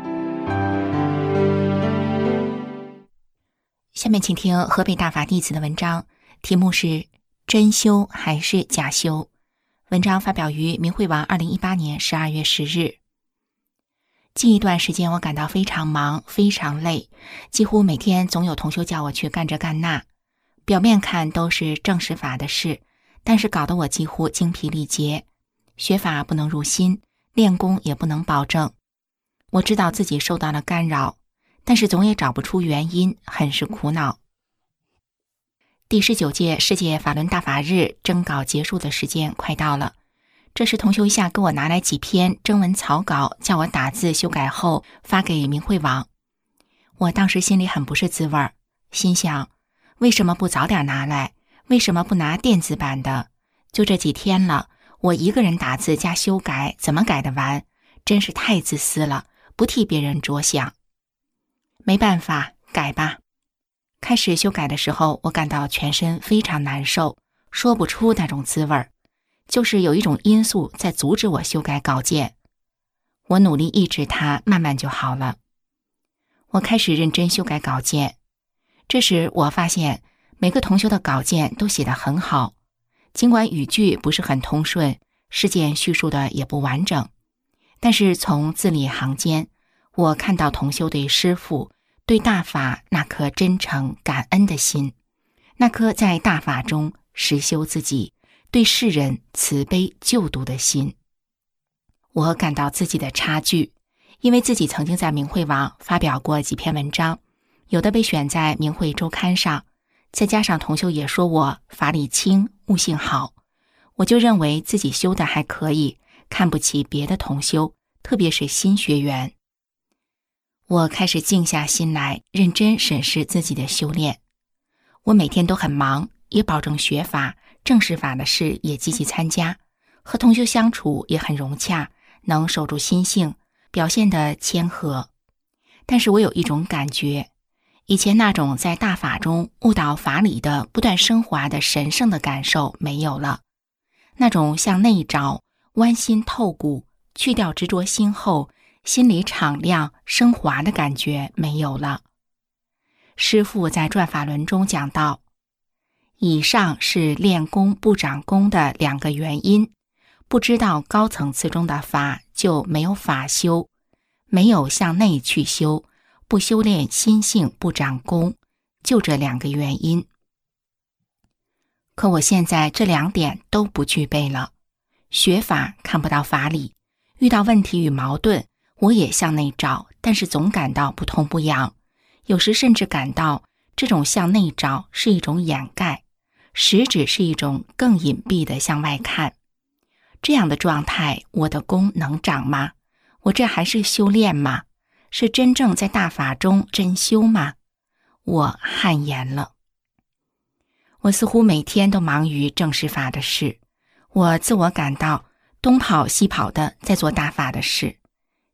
下面请听河北大法弟子的文章，题目是真修还是假修。文章发表于明慧网二零一八年十二月十日。近一段时间我感到非常忙，非常累，几乎每天总有同修叫我去干这干那，表面看都是正实法的事，但是搞得我几乎精疲力竭，学法不能入心，练功也不能保证。我知道自己受到了干扰，但是总也找不出原因，很是苦恼。第十九届世界法轮大法日征稿结束的时间快到了，这时同修一下给我拿来几篇征文草稿，叫我打字修改后发给明慧网。我当时心里很不是滋味，心想为什么不早点拿来，为什么不拿电子版的？就这几天了，我一个人打字加修改，怎么改得完？真是太自私了，不替别人着想。没办法，改吧。开始修改的时候，我感到全身非常难受，说不出那种滋味，就是有一种因素在阻止我修改稿件。我努力抑制它，慢慢就好了。我开始认真修改稿件，这时我发现每个同修的稿件都写得很好，尽管语句不是很通顺，事件叙述的也不完整，但是从字里行间，我看到同修对师父、对大法那颗真诚感恩的心，那颗在大法中实修自己，对世人慈悲救度的心。我感到自己的差距，因为自己曾经在明慧网发表过几篇文章，有的被选在明慧周刊上，再加上同修也说我法理轻，悟性好，我就认为自己修的还可以，看不起别的同修，特别是新学员。我开始静下心来，认真审视自己的修炼。我每天都很忙，也保证学法、正式法的事也积极参加，和同修相处也很融洽，能守住心性，表现得谦和。但是我有一种感觉，以前那种在大法中悟到法理的不断升华的神圣的感受没有了，那种向内找、剜心透骨、去掉执着心后心里敞亮升华的感觉没有了。师父在转法轮中讲到，以上是练功不长功的两个原因，不知道高层次中的法就没有法修，没有向内去修，不修炼心性不长功，就这两个原因。可我现在这两点都不具备了，学法看不到法理，遇到问题与矛盾我也向内找，但是总感到不痛不痒，有时甚至感到这种向内找是一种掩盖，实质是一种更隐蔽的向外看。这样的状态，我的功能长吗？我这还是修炼吗？是真正在大法中真修吗？我汗颜了。我似乎每天都忙于正式法的事，我自我感到东跑西跑的在做大法的事。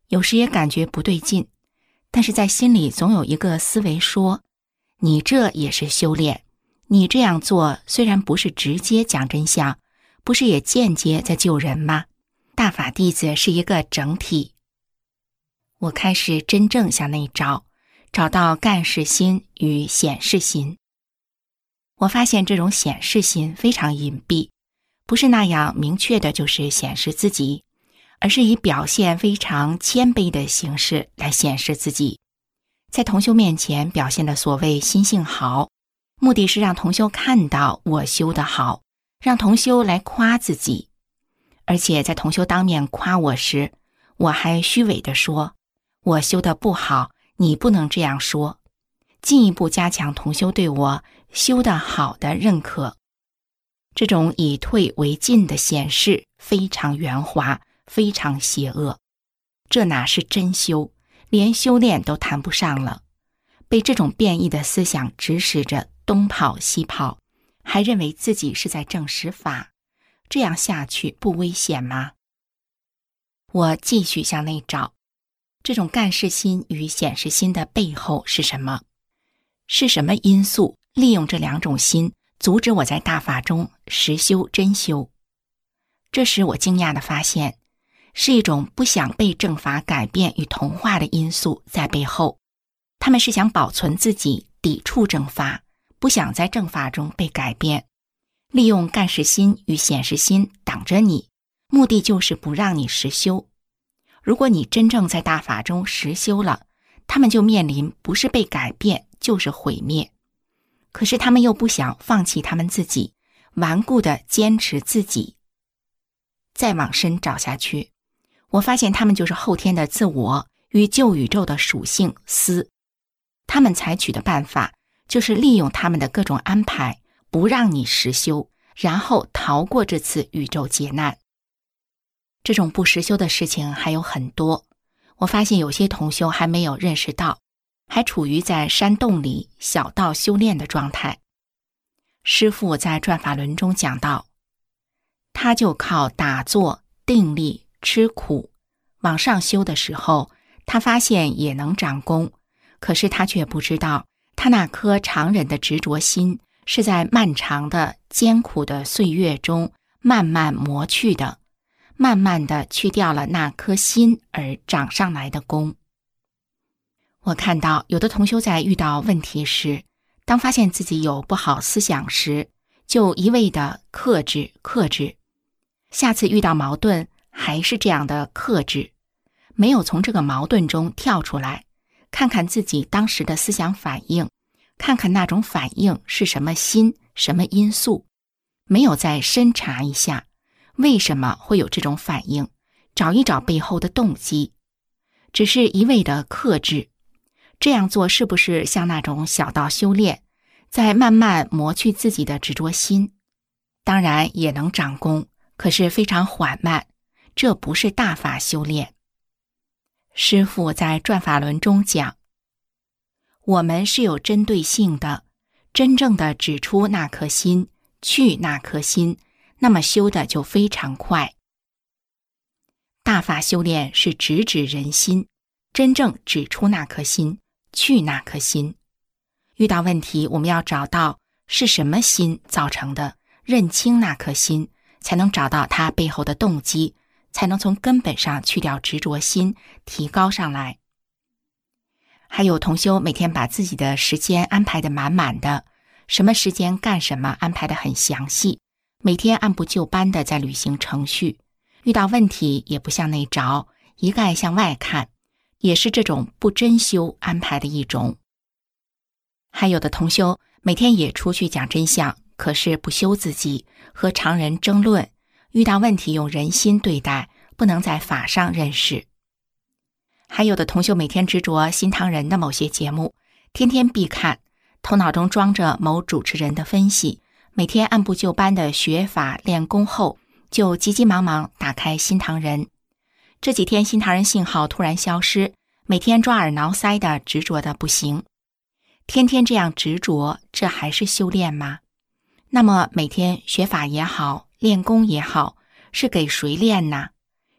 有时也感觉不对劲，但是在心里总有一个思维说，你这也是修炼，你这样做虽然不是直接讲真相，不是也间接在救人吗？大法弟子是一个整体。我开始真正向内找，找到干事心与显示心。我发现这种显示心非常隐蔽，不是那样明确的就是显示自己，而是以表现非常谦卑的形式来显示自己。在同修面前表现的所谓心性好，目的是让同修看到我修得好，让同修来夸自己。而且在同修当面夸我时，我还虚伪地说，我修得不好，你不能这样说，进一步加强同修对我修得好的认可。这种以退为进的显示非常圆滑，非常邪恶，这哪是真修，连修炼都谈不上了。被这种变异的思想指使着东跑西跑，还认为自己是在证实法，这样下去不危险吗？我继续向内找，这种干事心与显示心的背后是什么？是什么因素利用这两种心阻止我在大法中实修真修？这时我惊讶地发现，是一种不想被正法改变与同化的因素在背后。他们是想保存自己，抵触正法，不想在正法中被改变，利用干事心与显示心挡着你，目的就是不让你实修。如果你真正在大法中实修了，他们就面临不是被改变就是毁灭。可是他们又不想放弃他们自己，顽固地坚持自己。再往深找下去，我发现他们就是后天的自我与旧宇宙的属性思。他们采取的办法就是利用他们的各种安排，不让你实修，然后逃过这次宇宙劫难。这种不实修的事情还有很多，我发现有些同修还没有认识到，还处于在山洞里小道修炼的状态。师父在转法轮中讲到，他就靠打坐、定力、吃苦往上修的时候，他发现也能长功，可是他却不知道，他那颗常人的执着心是在漫长的艰苦的岁月中慢慢磨去的，慢慢的去掉了那颗心而长上来的功。我看到有的同修在遇到问题时，当发现自己有不好思想时，就一味的克制克制，下次遇到矛盾还是这样的克制，没有从这个矛盾中跳出来，看看自己当时的思想反应，看看那种反应是什么心，什么因素，没有再深查一下为什么会有这种反应，找一找背后的动机，只是一味的克制。这样做是不是像那种小道修炼，在慢慢磨去自己的执着心？当然也能长功，可是非常缓慢，这不是大法修炼。师父在转法轮中讲，我们是有针对性的，真正的指出那颗心，去那颗心，那么修的就非常快。大法修炼是直指人心，真正指出那颗心，去那颗心。遇到问题，我们要找到是什么心造成的，认清那颗心，才能找到它背后的动机，才能从根本上去掉执着心，提高上来。还有同修每天把自己的时间安排得满满的，什么时间干什么安排得很详细，每天按部就班地在履行程序，遇到问题也不向内找，一概向外看，也是这种不真修安排的一种。还有的同修每天也出去讲真相，可是不修自己，和常人争论，遇到问题用人心对待，不能在法上认识。还有的同修每天执着新唐人的某些节目，天天必看，头脑中装着某主持人的分析，每天按部就班的学法练功后，就急急忙忙打开新唐人。这几天新唐人信号突然消失，每天抓耳挠腮的执着的不行。天天这样执着，这还是修炼吗？那么每天学法也好，练功也好，是给谁练呢？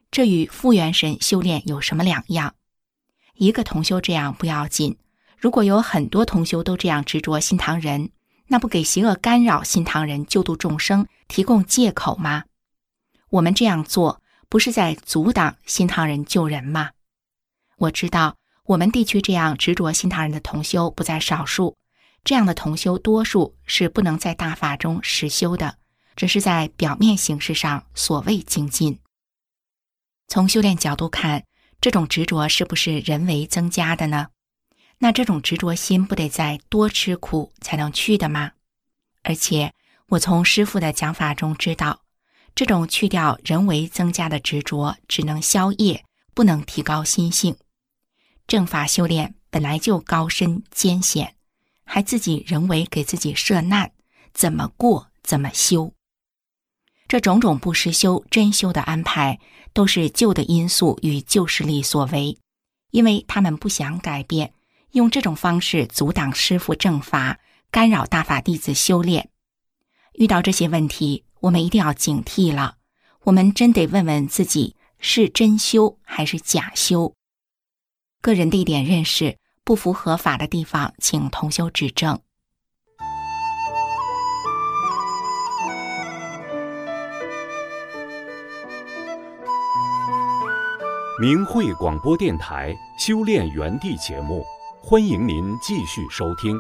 这与复原神修炼有什么两样？一个同修这样不要紧，如果有很多同修都这样执着心堂人，那不给邪恶干扰心堂人救度众生提供借口吗？我们这样做不是在阻挡心堂人救人吗？我知道我们地区这样执着心堂人的同修不在少数，这样的同修多数是不能在大法中实修的，只是在表面形式上所谓精进。从修炼角度看，这种执着是不是人为增加的呢？那这种执着心不得再多吃苦才能去的吗？而且我从师父的讲法中知道，这种去掉人为增加的执着只能消业，不能提高心性。正法修炼本来就高深艰险，还自己人为给自己设难，怎么过怎么修。这种种不实修真修的安排，都是旧的因素与旧势力所为，因为他们不想改变，用这种方式阻挡师父正法，干扰大法弟子修炼。遇到这些问题，我们一定要警惕了，我们真得问问自己，是真修还是假修。个人的一点认识不符合法的地方，请同修指正。 明慧广播电台修炼园地节目，欢迎您继续收听。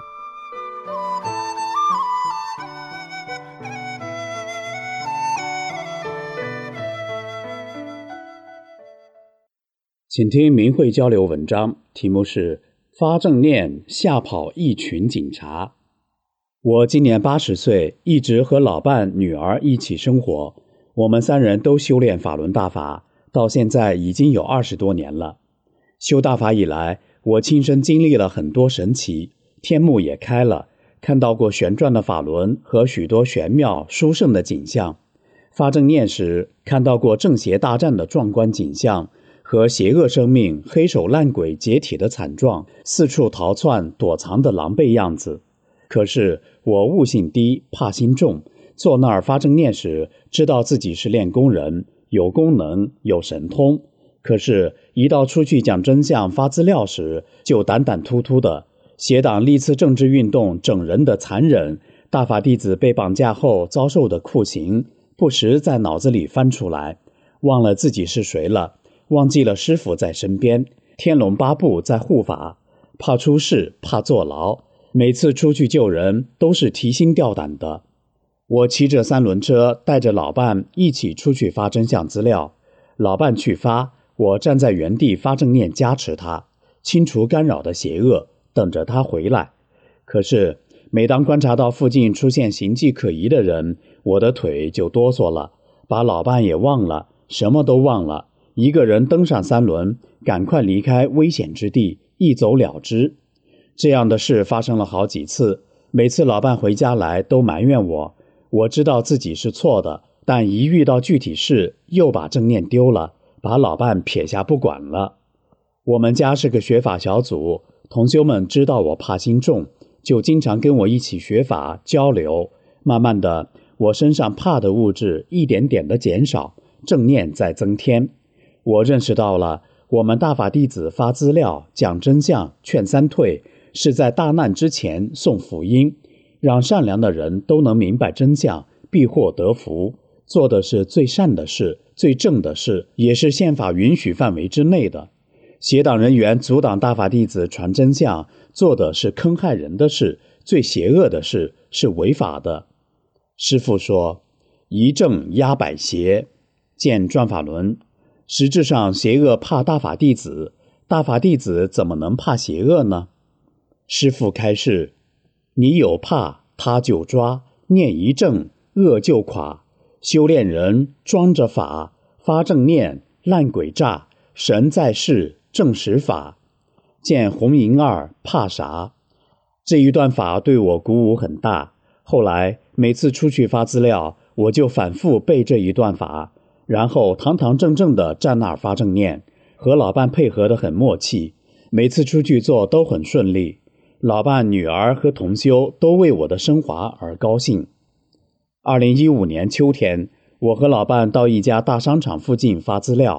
请听明慧交流文章，题目是发正念吓跑一群警察。我今年八十岁，一直和老伴女儿一起生活，我们三人都修炼法轮大法，到现在已经有二十多年了。修大法以来，我亲身经历了很多神奇，天目也开了，看到过旋转的法轮和许多玄妙殊胜的景象。发正念时，看到过正邪大战的壮观景象和邪恶生命黑手烂鬼解体的惨状，四处逃窜躲藏的狼狈样子。可是我悟性低，怕心重，坐那儿发正念时，知道自己是练功人，有功能，有神通。可是一到出去讲真相发资料时，就胆胆突突的。邪党历次政治运动整人的残忍，大法弟子被绑架后遭受的酷刑，不时在脑子里翻出来，忘了自己是谁了，忘记了师父在身边，天龙八部在护法，怕出事，怕坐牢，每次出去救人都是提心吊胆的。我骑着三轮车，带着老伴一起出去发真相资料，老伴去发，我站在原地发正念加持他，清除干扰的邪恶，等着他回来。可是每当观察到附近出现形迹可疑的人，我的腿就哆嗦了，把老伴也忘了，什么都忘了，一个人登上三轮，赶快离开危险之地，一走了之。这样的事发生了好几次，每次老伴回家来都埋怨我，我知道自己是错的，但一遇到具体事，又把正念丢了，把老伴撇下不管了。我们家是个学法小组，同修们知道我怕心重，就经常跟我一起学法交流。慢慢的，我身上怕的物质一点点的减少，正念在增添。我认识到了，我们大法弟子发资料、讲真相、劝三退，是在大难之前送福音，让善良的人都能明白真相，必获得福。做的是最善的事，最正的事，也是宪法允许范围之内的。邪党人员阻挡大法弟子传真相，做的是坑害人的事，最邪恶的事，是违法的。师父说，一正压百邪，见转法轮。实质上邪恶怕大法弟子，大法弟子怎么能怕邪恶呢？师父开示，你有怕，他就抓，念一正，恶就垮。修炼人装着法，发正念，烂鬼诈，神在世，正实法。见红银二，怕啥？这一段法对我鼓舞很大。后来每次出去发资料，我就反复背这一段法，然后堂堂正正地站那儿发正念，和老伴配合得很默契，每次出去做都很顺利。老伴、女儿和同修都为我的升华而高兴。二零一五年秋天，我和老伴到一家大商场附近发资料，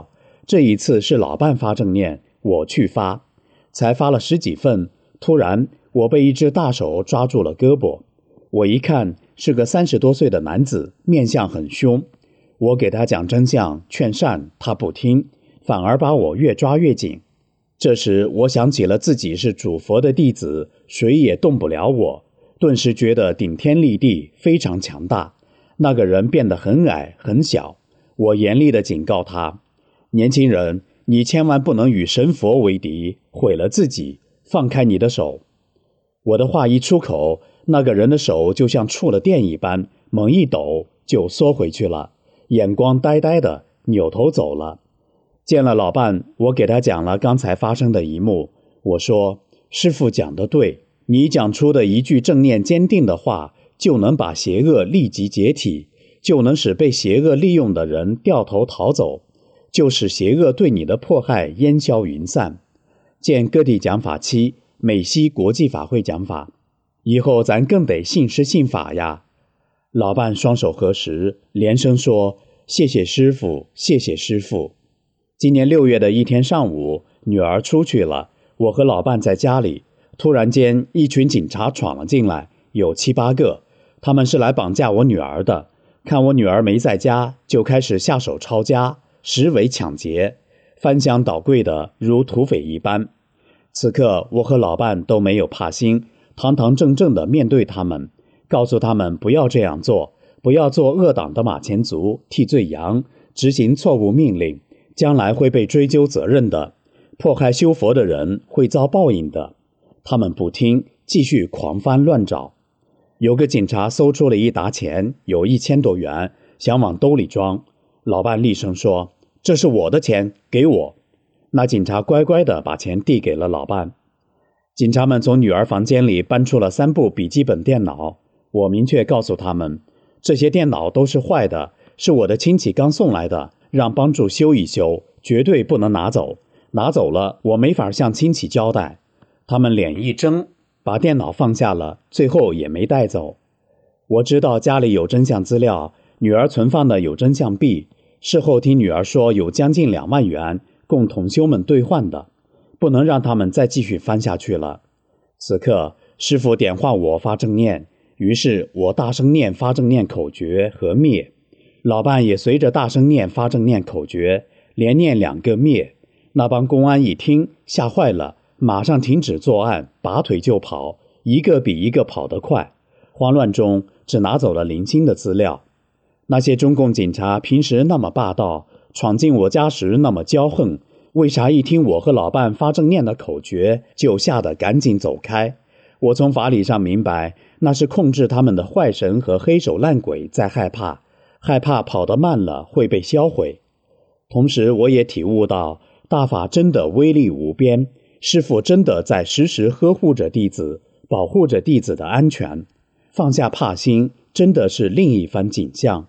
这一次是老伴发正念，我去发，才发了十几份，突然我被一只大手抓住了胳膊。我一看是个三十多岁的男子，面相很凶。我给他讲真相劝善，他不听，反而把我越抓越紧。这时我想起了自己是主佛的弟子，谁也动不了我，顿时觉得顶天立地，非常强大。那个人变得很矮很小，我严厉地警告他，年轻人，你千万不能与神佛为敌，毁了自己，放开你的手。我的话一出口，那个人的手就像触了电一般，猛一抖就缩回去了，眼光呆呆的，扭头走了。见了老伴，我给他讲了刚才发生的一幕。我说，师父讲得对，你讲出的一句正念坚定的话，就能把邪恶立即解体，就能使被邪恶利用的人掉头逃走，就使邪恶对你的迫害烟消云散。见各地讲法期，美西国际法会讲法，以后咱更得信师信法呀。老伴双手合十，连声说，谢谢师父，谢谢师父。今年六月的一天上午，女儿出去了，我和老伴在家里，突然间一群警察闯了进来，有七八个，他们是来绑架我女儿的。看我女儿没在家，就开始下手抄家，实为抢劫，翻箱倒柜的如土匪一般。此刻我和老伴都没有怕心，堂堂正正地面对他们，告诉他们不要这样做，不要做恶党的马前卒，替罪羊，执行错误命令，将来会被追究责任的，迫害修佛的人会遭报应的。他们不听，继续狂翻乱找。有个警察搜出了一沓钱，有一千多元，想往兜里装。老伴厉声说，这是我的钱，给我。那警察乖乖地把钱递给了老伴。警察们从女儿房间里搬出了三部笔记本电脑，我明确告诉他们，这些电脑都是坏的，是我的亲戚刚送来的，让帮助修一修，绝对不能拿走，拿走了我没法向亲戚交代。他们脸一睁，把电脑放下了，最后也没带走。我知道家里有真相资料，女儿存放的有真相币，事后听女儿说有将近两万元供同修们兑换的，不能让他们再继续翻下去了。此刻师父点化我发正念，于是我大声念发正念口诀和灭，老伴也随着大声念发正念口诀，连念两个灭。那帮公安一听吓坏了，马上停止作案，拔腿就跑，一个比一个跑得快。慌乱中只拿走了零星的资料。那些中共警察平时那么霸道，闯进我家时那么骄横，为啥一听我和老伴发正念的口诀就吓得赶紧走开？我从法理上明白，那是控制他们的坏神和黑手烂鬼在害怕，害怕跑得慢了会被销毁。同时我也体悟到，大法真的威力无边，师父真的在时时呵护着弟子，保护着弟子的安全。放下怕心，真的是另一番景象。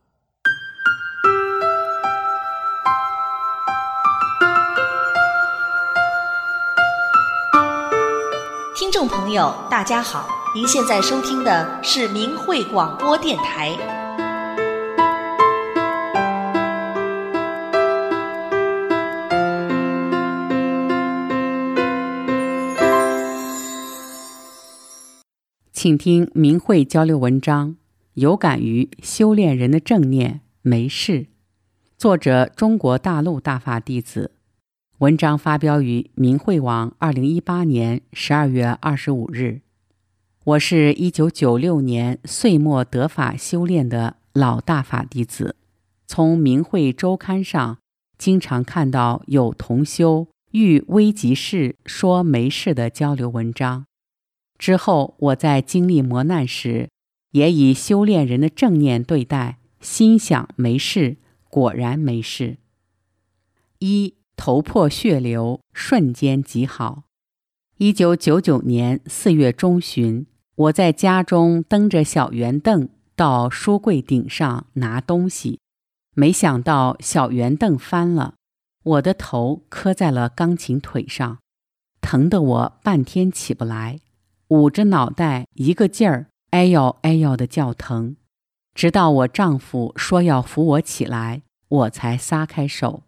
听众朋友，大家好，您现在收听的是明慧广播电台。 请听明慧交流文章，有感于修炼人的正念没事。作者中国大陆大法弟子。文章发表于明慧网二零一八年十二月二十五日。我是一九九六年岁末得法修炼的老大法弟子，从明慧周刊上经常看到有同修遇危急事说没事的交流文章。之后我在经历磨难时，也以修炼人的正念对待，心想没事，果然没事。一头破血流，瞬间即好。一九九九年四月中旬，我在家中蹬着小圆凳到书柜顶上拿东西，没想到小圆凳翻了，我的头磕在了钢琴腿上，疼得我半天起不来，捂着脑袋一个劲儿哎呦哎呦的叫疼，直到我丈夫说要扶我起来，我才撒开手。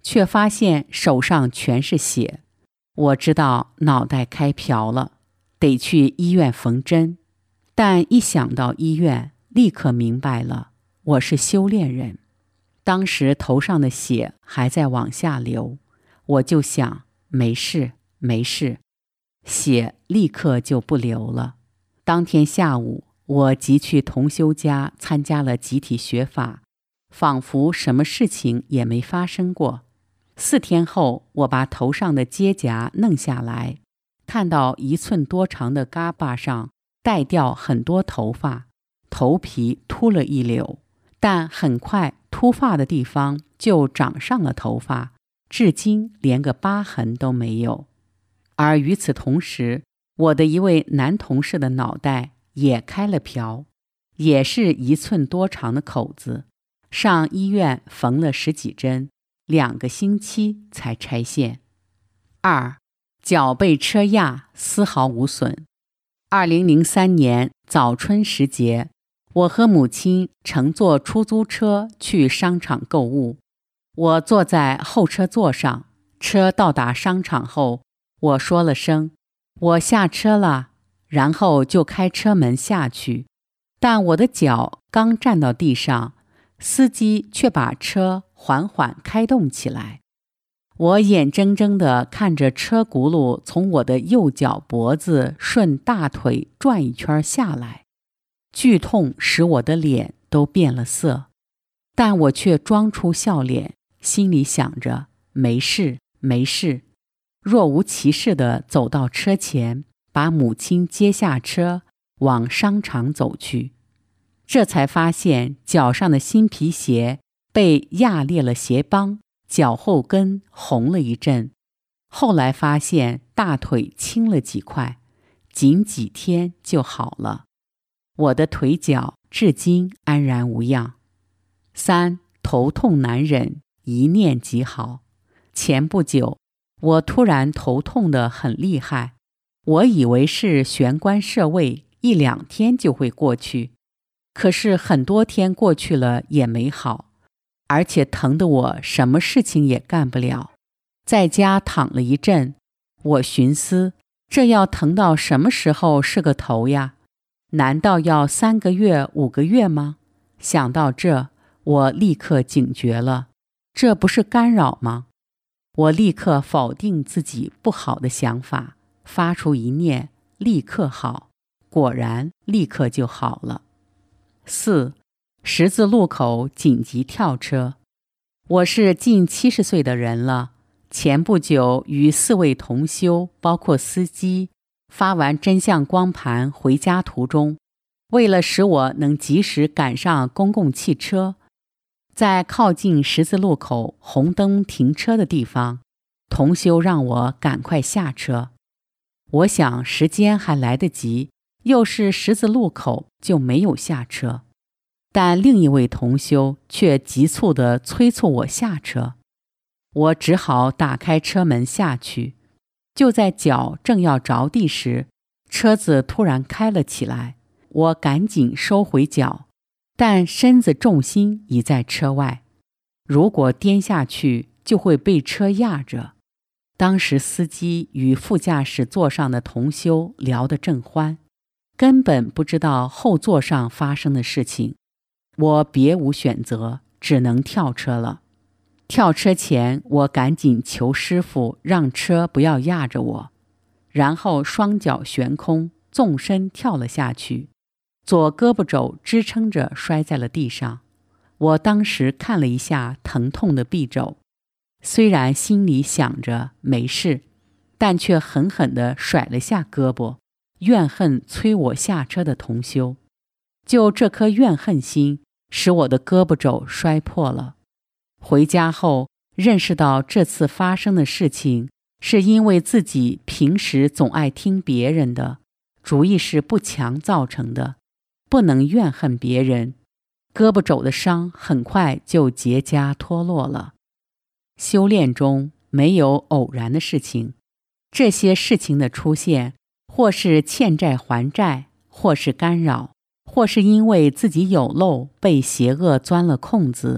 却发现手上全是血。我知道脑袋开瓢了，得去医院缝针。但一想到医院，立刻明白了，我是修炼人。当时头上的血还在往下流，我就想，没事没事，血立刻就不流了。当天下午，我即去同修家参加了集体学法，仿佛什么事情也没发生过。四天后，我把头上的疖夹弄下来，看到一寸多长的嘎巴上带掉很多头发，头皮秃了一绺，但很快秃发的地方就长上了头发，至今连个疤痕都没有。而与此同时，我的一位男同事的脑袋也开了瓢，也是一寸多长的口子，上医院缝了十几针，两个星期才拆线。二，脚被车压，丝毫无损。二零零三年早春时节，我和母亲乘坐出租车去商场购物。我坐在后车座上，车到达商场后，我说了声我下车了，然后就开车门下去。但我的脚刚站到地上，司机却把车缓缓开动起来。我眼睁睁地看着车轱辘从我的右脚脖子顺大腿转一圈下来，剧痛使我的脸都变了色，但我却装出笑脸，心里想着没事没事，若无其事地走到车前，把母亲接下车，往商场走去。这才发现脚上的新皮鞋被压裂了鞋帮，脚后跟红了一阵。后来发现大腿青了几块，仅几天就好了。我的腿脚至今安然无恙。三，头痛难忍，一念即好。前不久，我突然头痛得很厉害，我以为是玄关射位，一两天就会过去。可是很多天过去了也没好，而且疼得我什么事情也干不了。在家躺了一阵，我寻思，这要疼到什么时候是个头呀？难道要三个月、五个月吗？想到这，我立刻警觉了，这不是干扰吗？我立刻否定自己不好的想法，发出一念，立刻好，果然立刻就好了。四，十字路口紧急跳车。我是近七十岁的人了，前不久与四位同修，包括司机，发完真相光盘回家途中，为了使我能及时赶上公共汽车，在靠近十字路口红灯停车的地方，同修让我赶快下车。我想时间还来得及，又是十字路口，就没有下车。但另一位同修却急促地催促我下车，我只好打开车门下去。就在脚正要着地时，车子突然开了起来，我赶紧收回脚，但身子重心已在车外，如果颠下去就会被车压着。当时司机与副驾驶座上的同修聊得正欢，根本不知道后座上发生的事情。我别无选择，只能跳车了。跳车前，我赶紧求师傅让车不要压着我，然后双脚悬空，纵身跳了下去，左胳膊肘支撑着摔在了地上。我当时看了一下疼痛的臂肘，虽然心里想着没事，但却狠狠地甩了下胳膊，怨恨催我下车的同修。就这颗怨恨心，使我的胳膊肘摔破了。回家后认识到这次发生的事情是因为自己平时总爱听别人的，主意是不强造成的，不能怨恨别人。胳膊肘的伤很快就结痂脱落了。修炼中没有偶然的事情，这些事情的出现，或是欠债还债，或是干扰，或是因为自己有漏被邪恶钻了空子，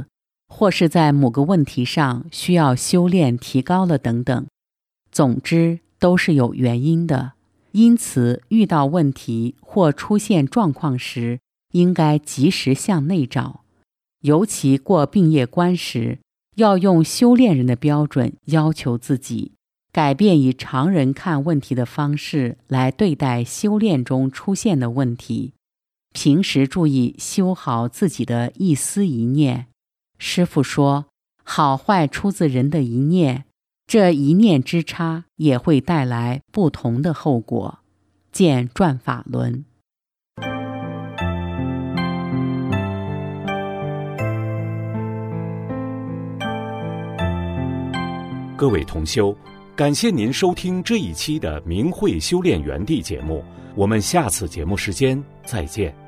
或是在某个问题上需要修炼提高了等等。总之，都是有原因的。因此，遇到问题或出现状况时，应该及时向内找。尤其过病业关时，要用修炼人的标准要求自己，改变以常人看问题的方式来对待修炼中出现的问题。平时注意修好自己的一思一念。师父说，好坏出自人的一念，这一念之差也会带来不同的后果。见转法轮。 各位同修，感谢您收听这一期的明慧修炼园地节目，我们下次节目时间再见。